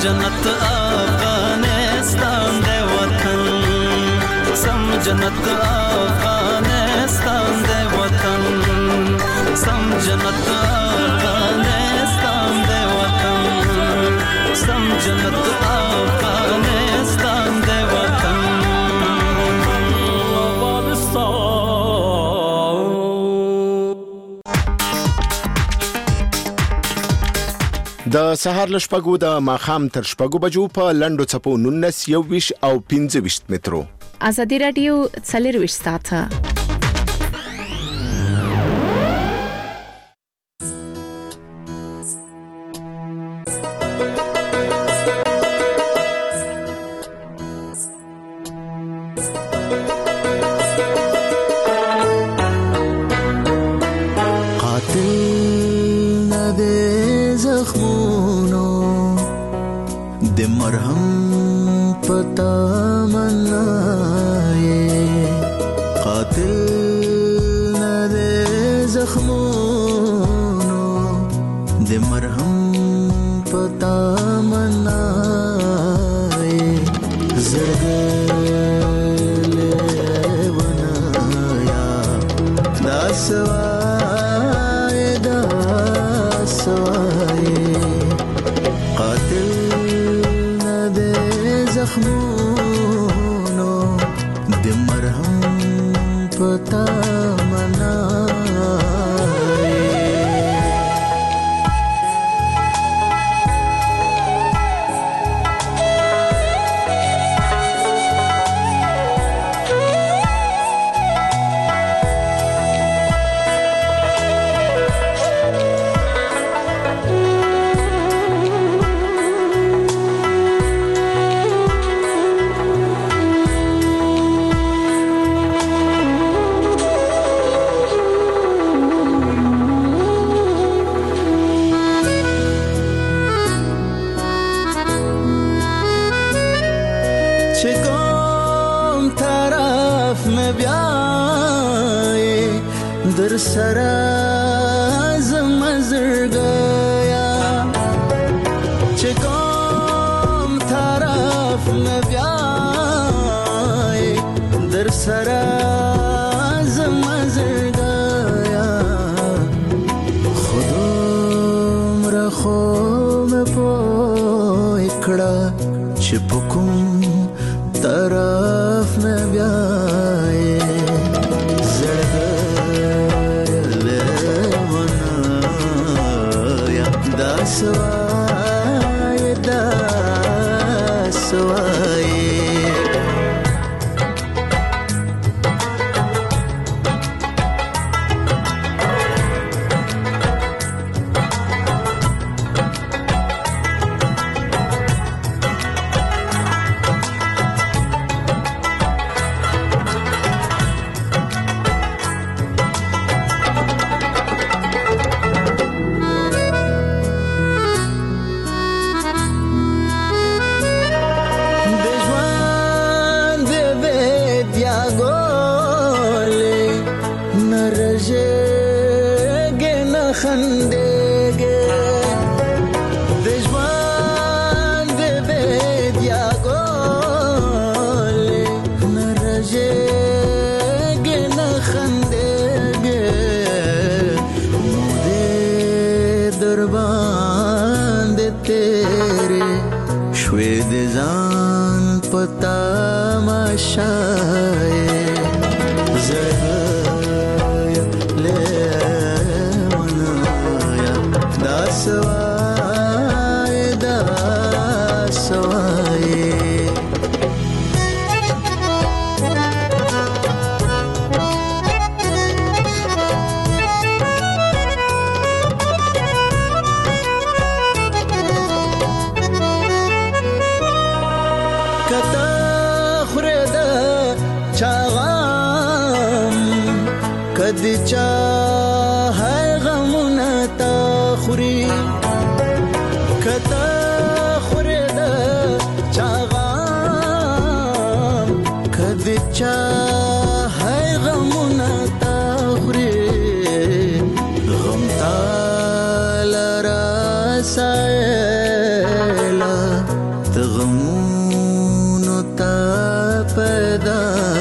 جنت افغانستان دی وطن سم جنت افغانستان دی وطن سم جنت افغانستان دی وطن سم جنت افغانستان دی وطن د سهار لشپګو د ماخام تر شپګو بجو په لندو چپو نونس یو ویش او پنځه ویشت مترو ازادي رادیو څلور ویشت ساعته سایلا د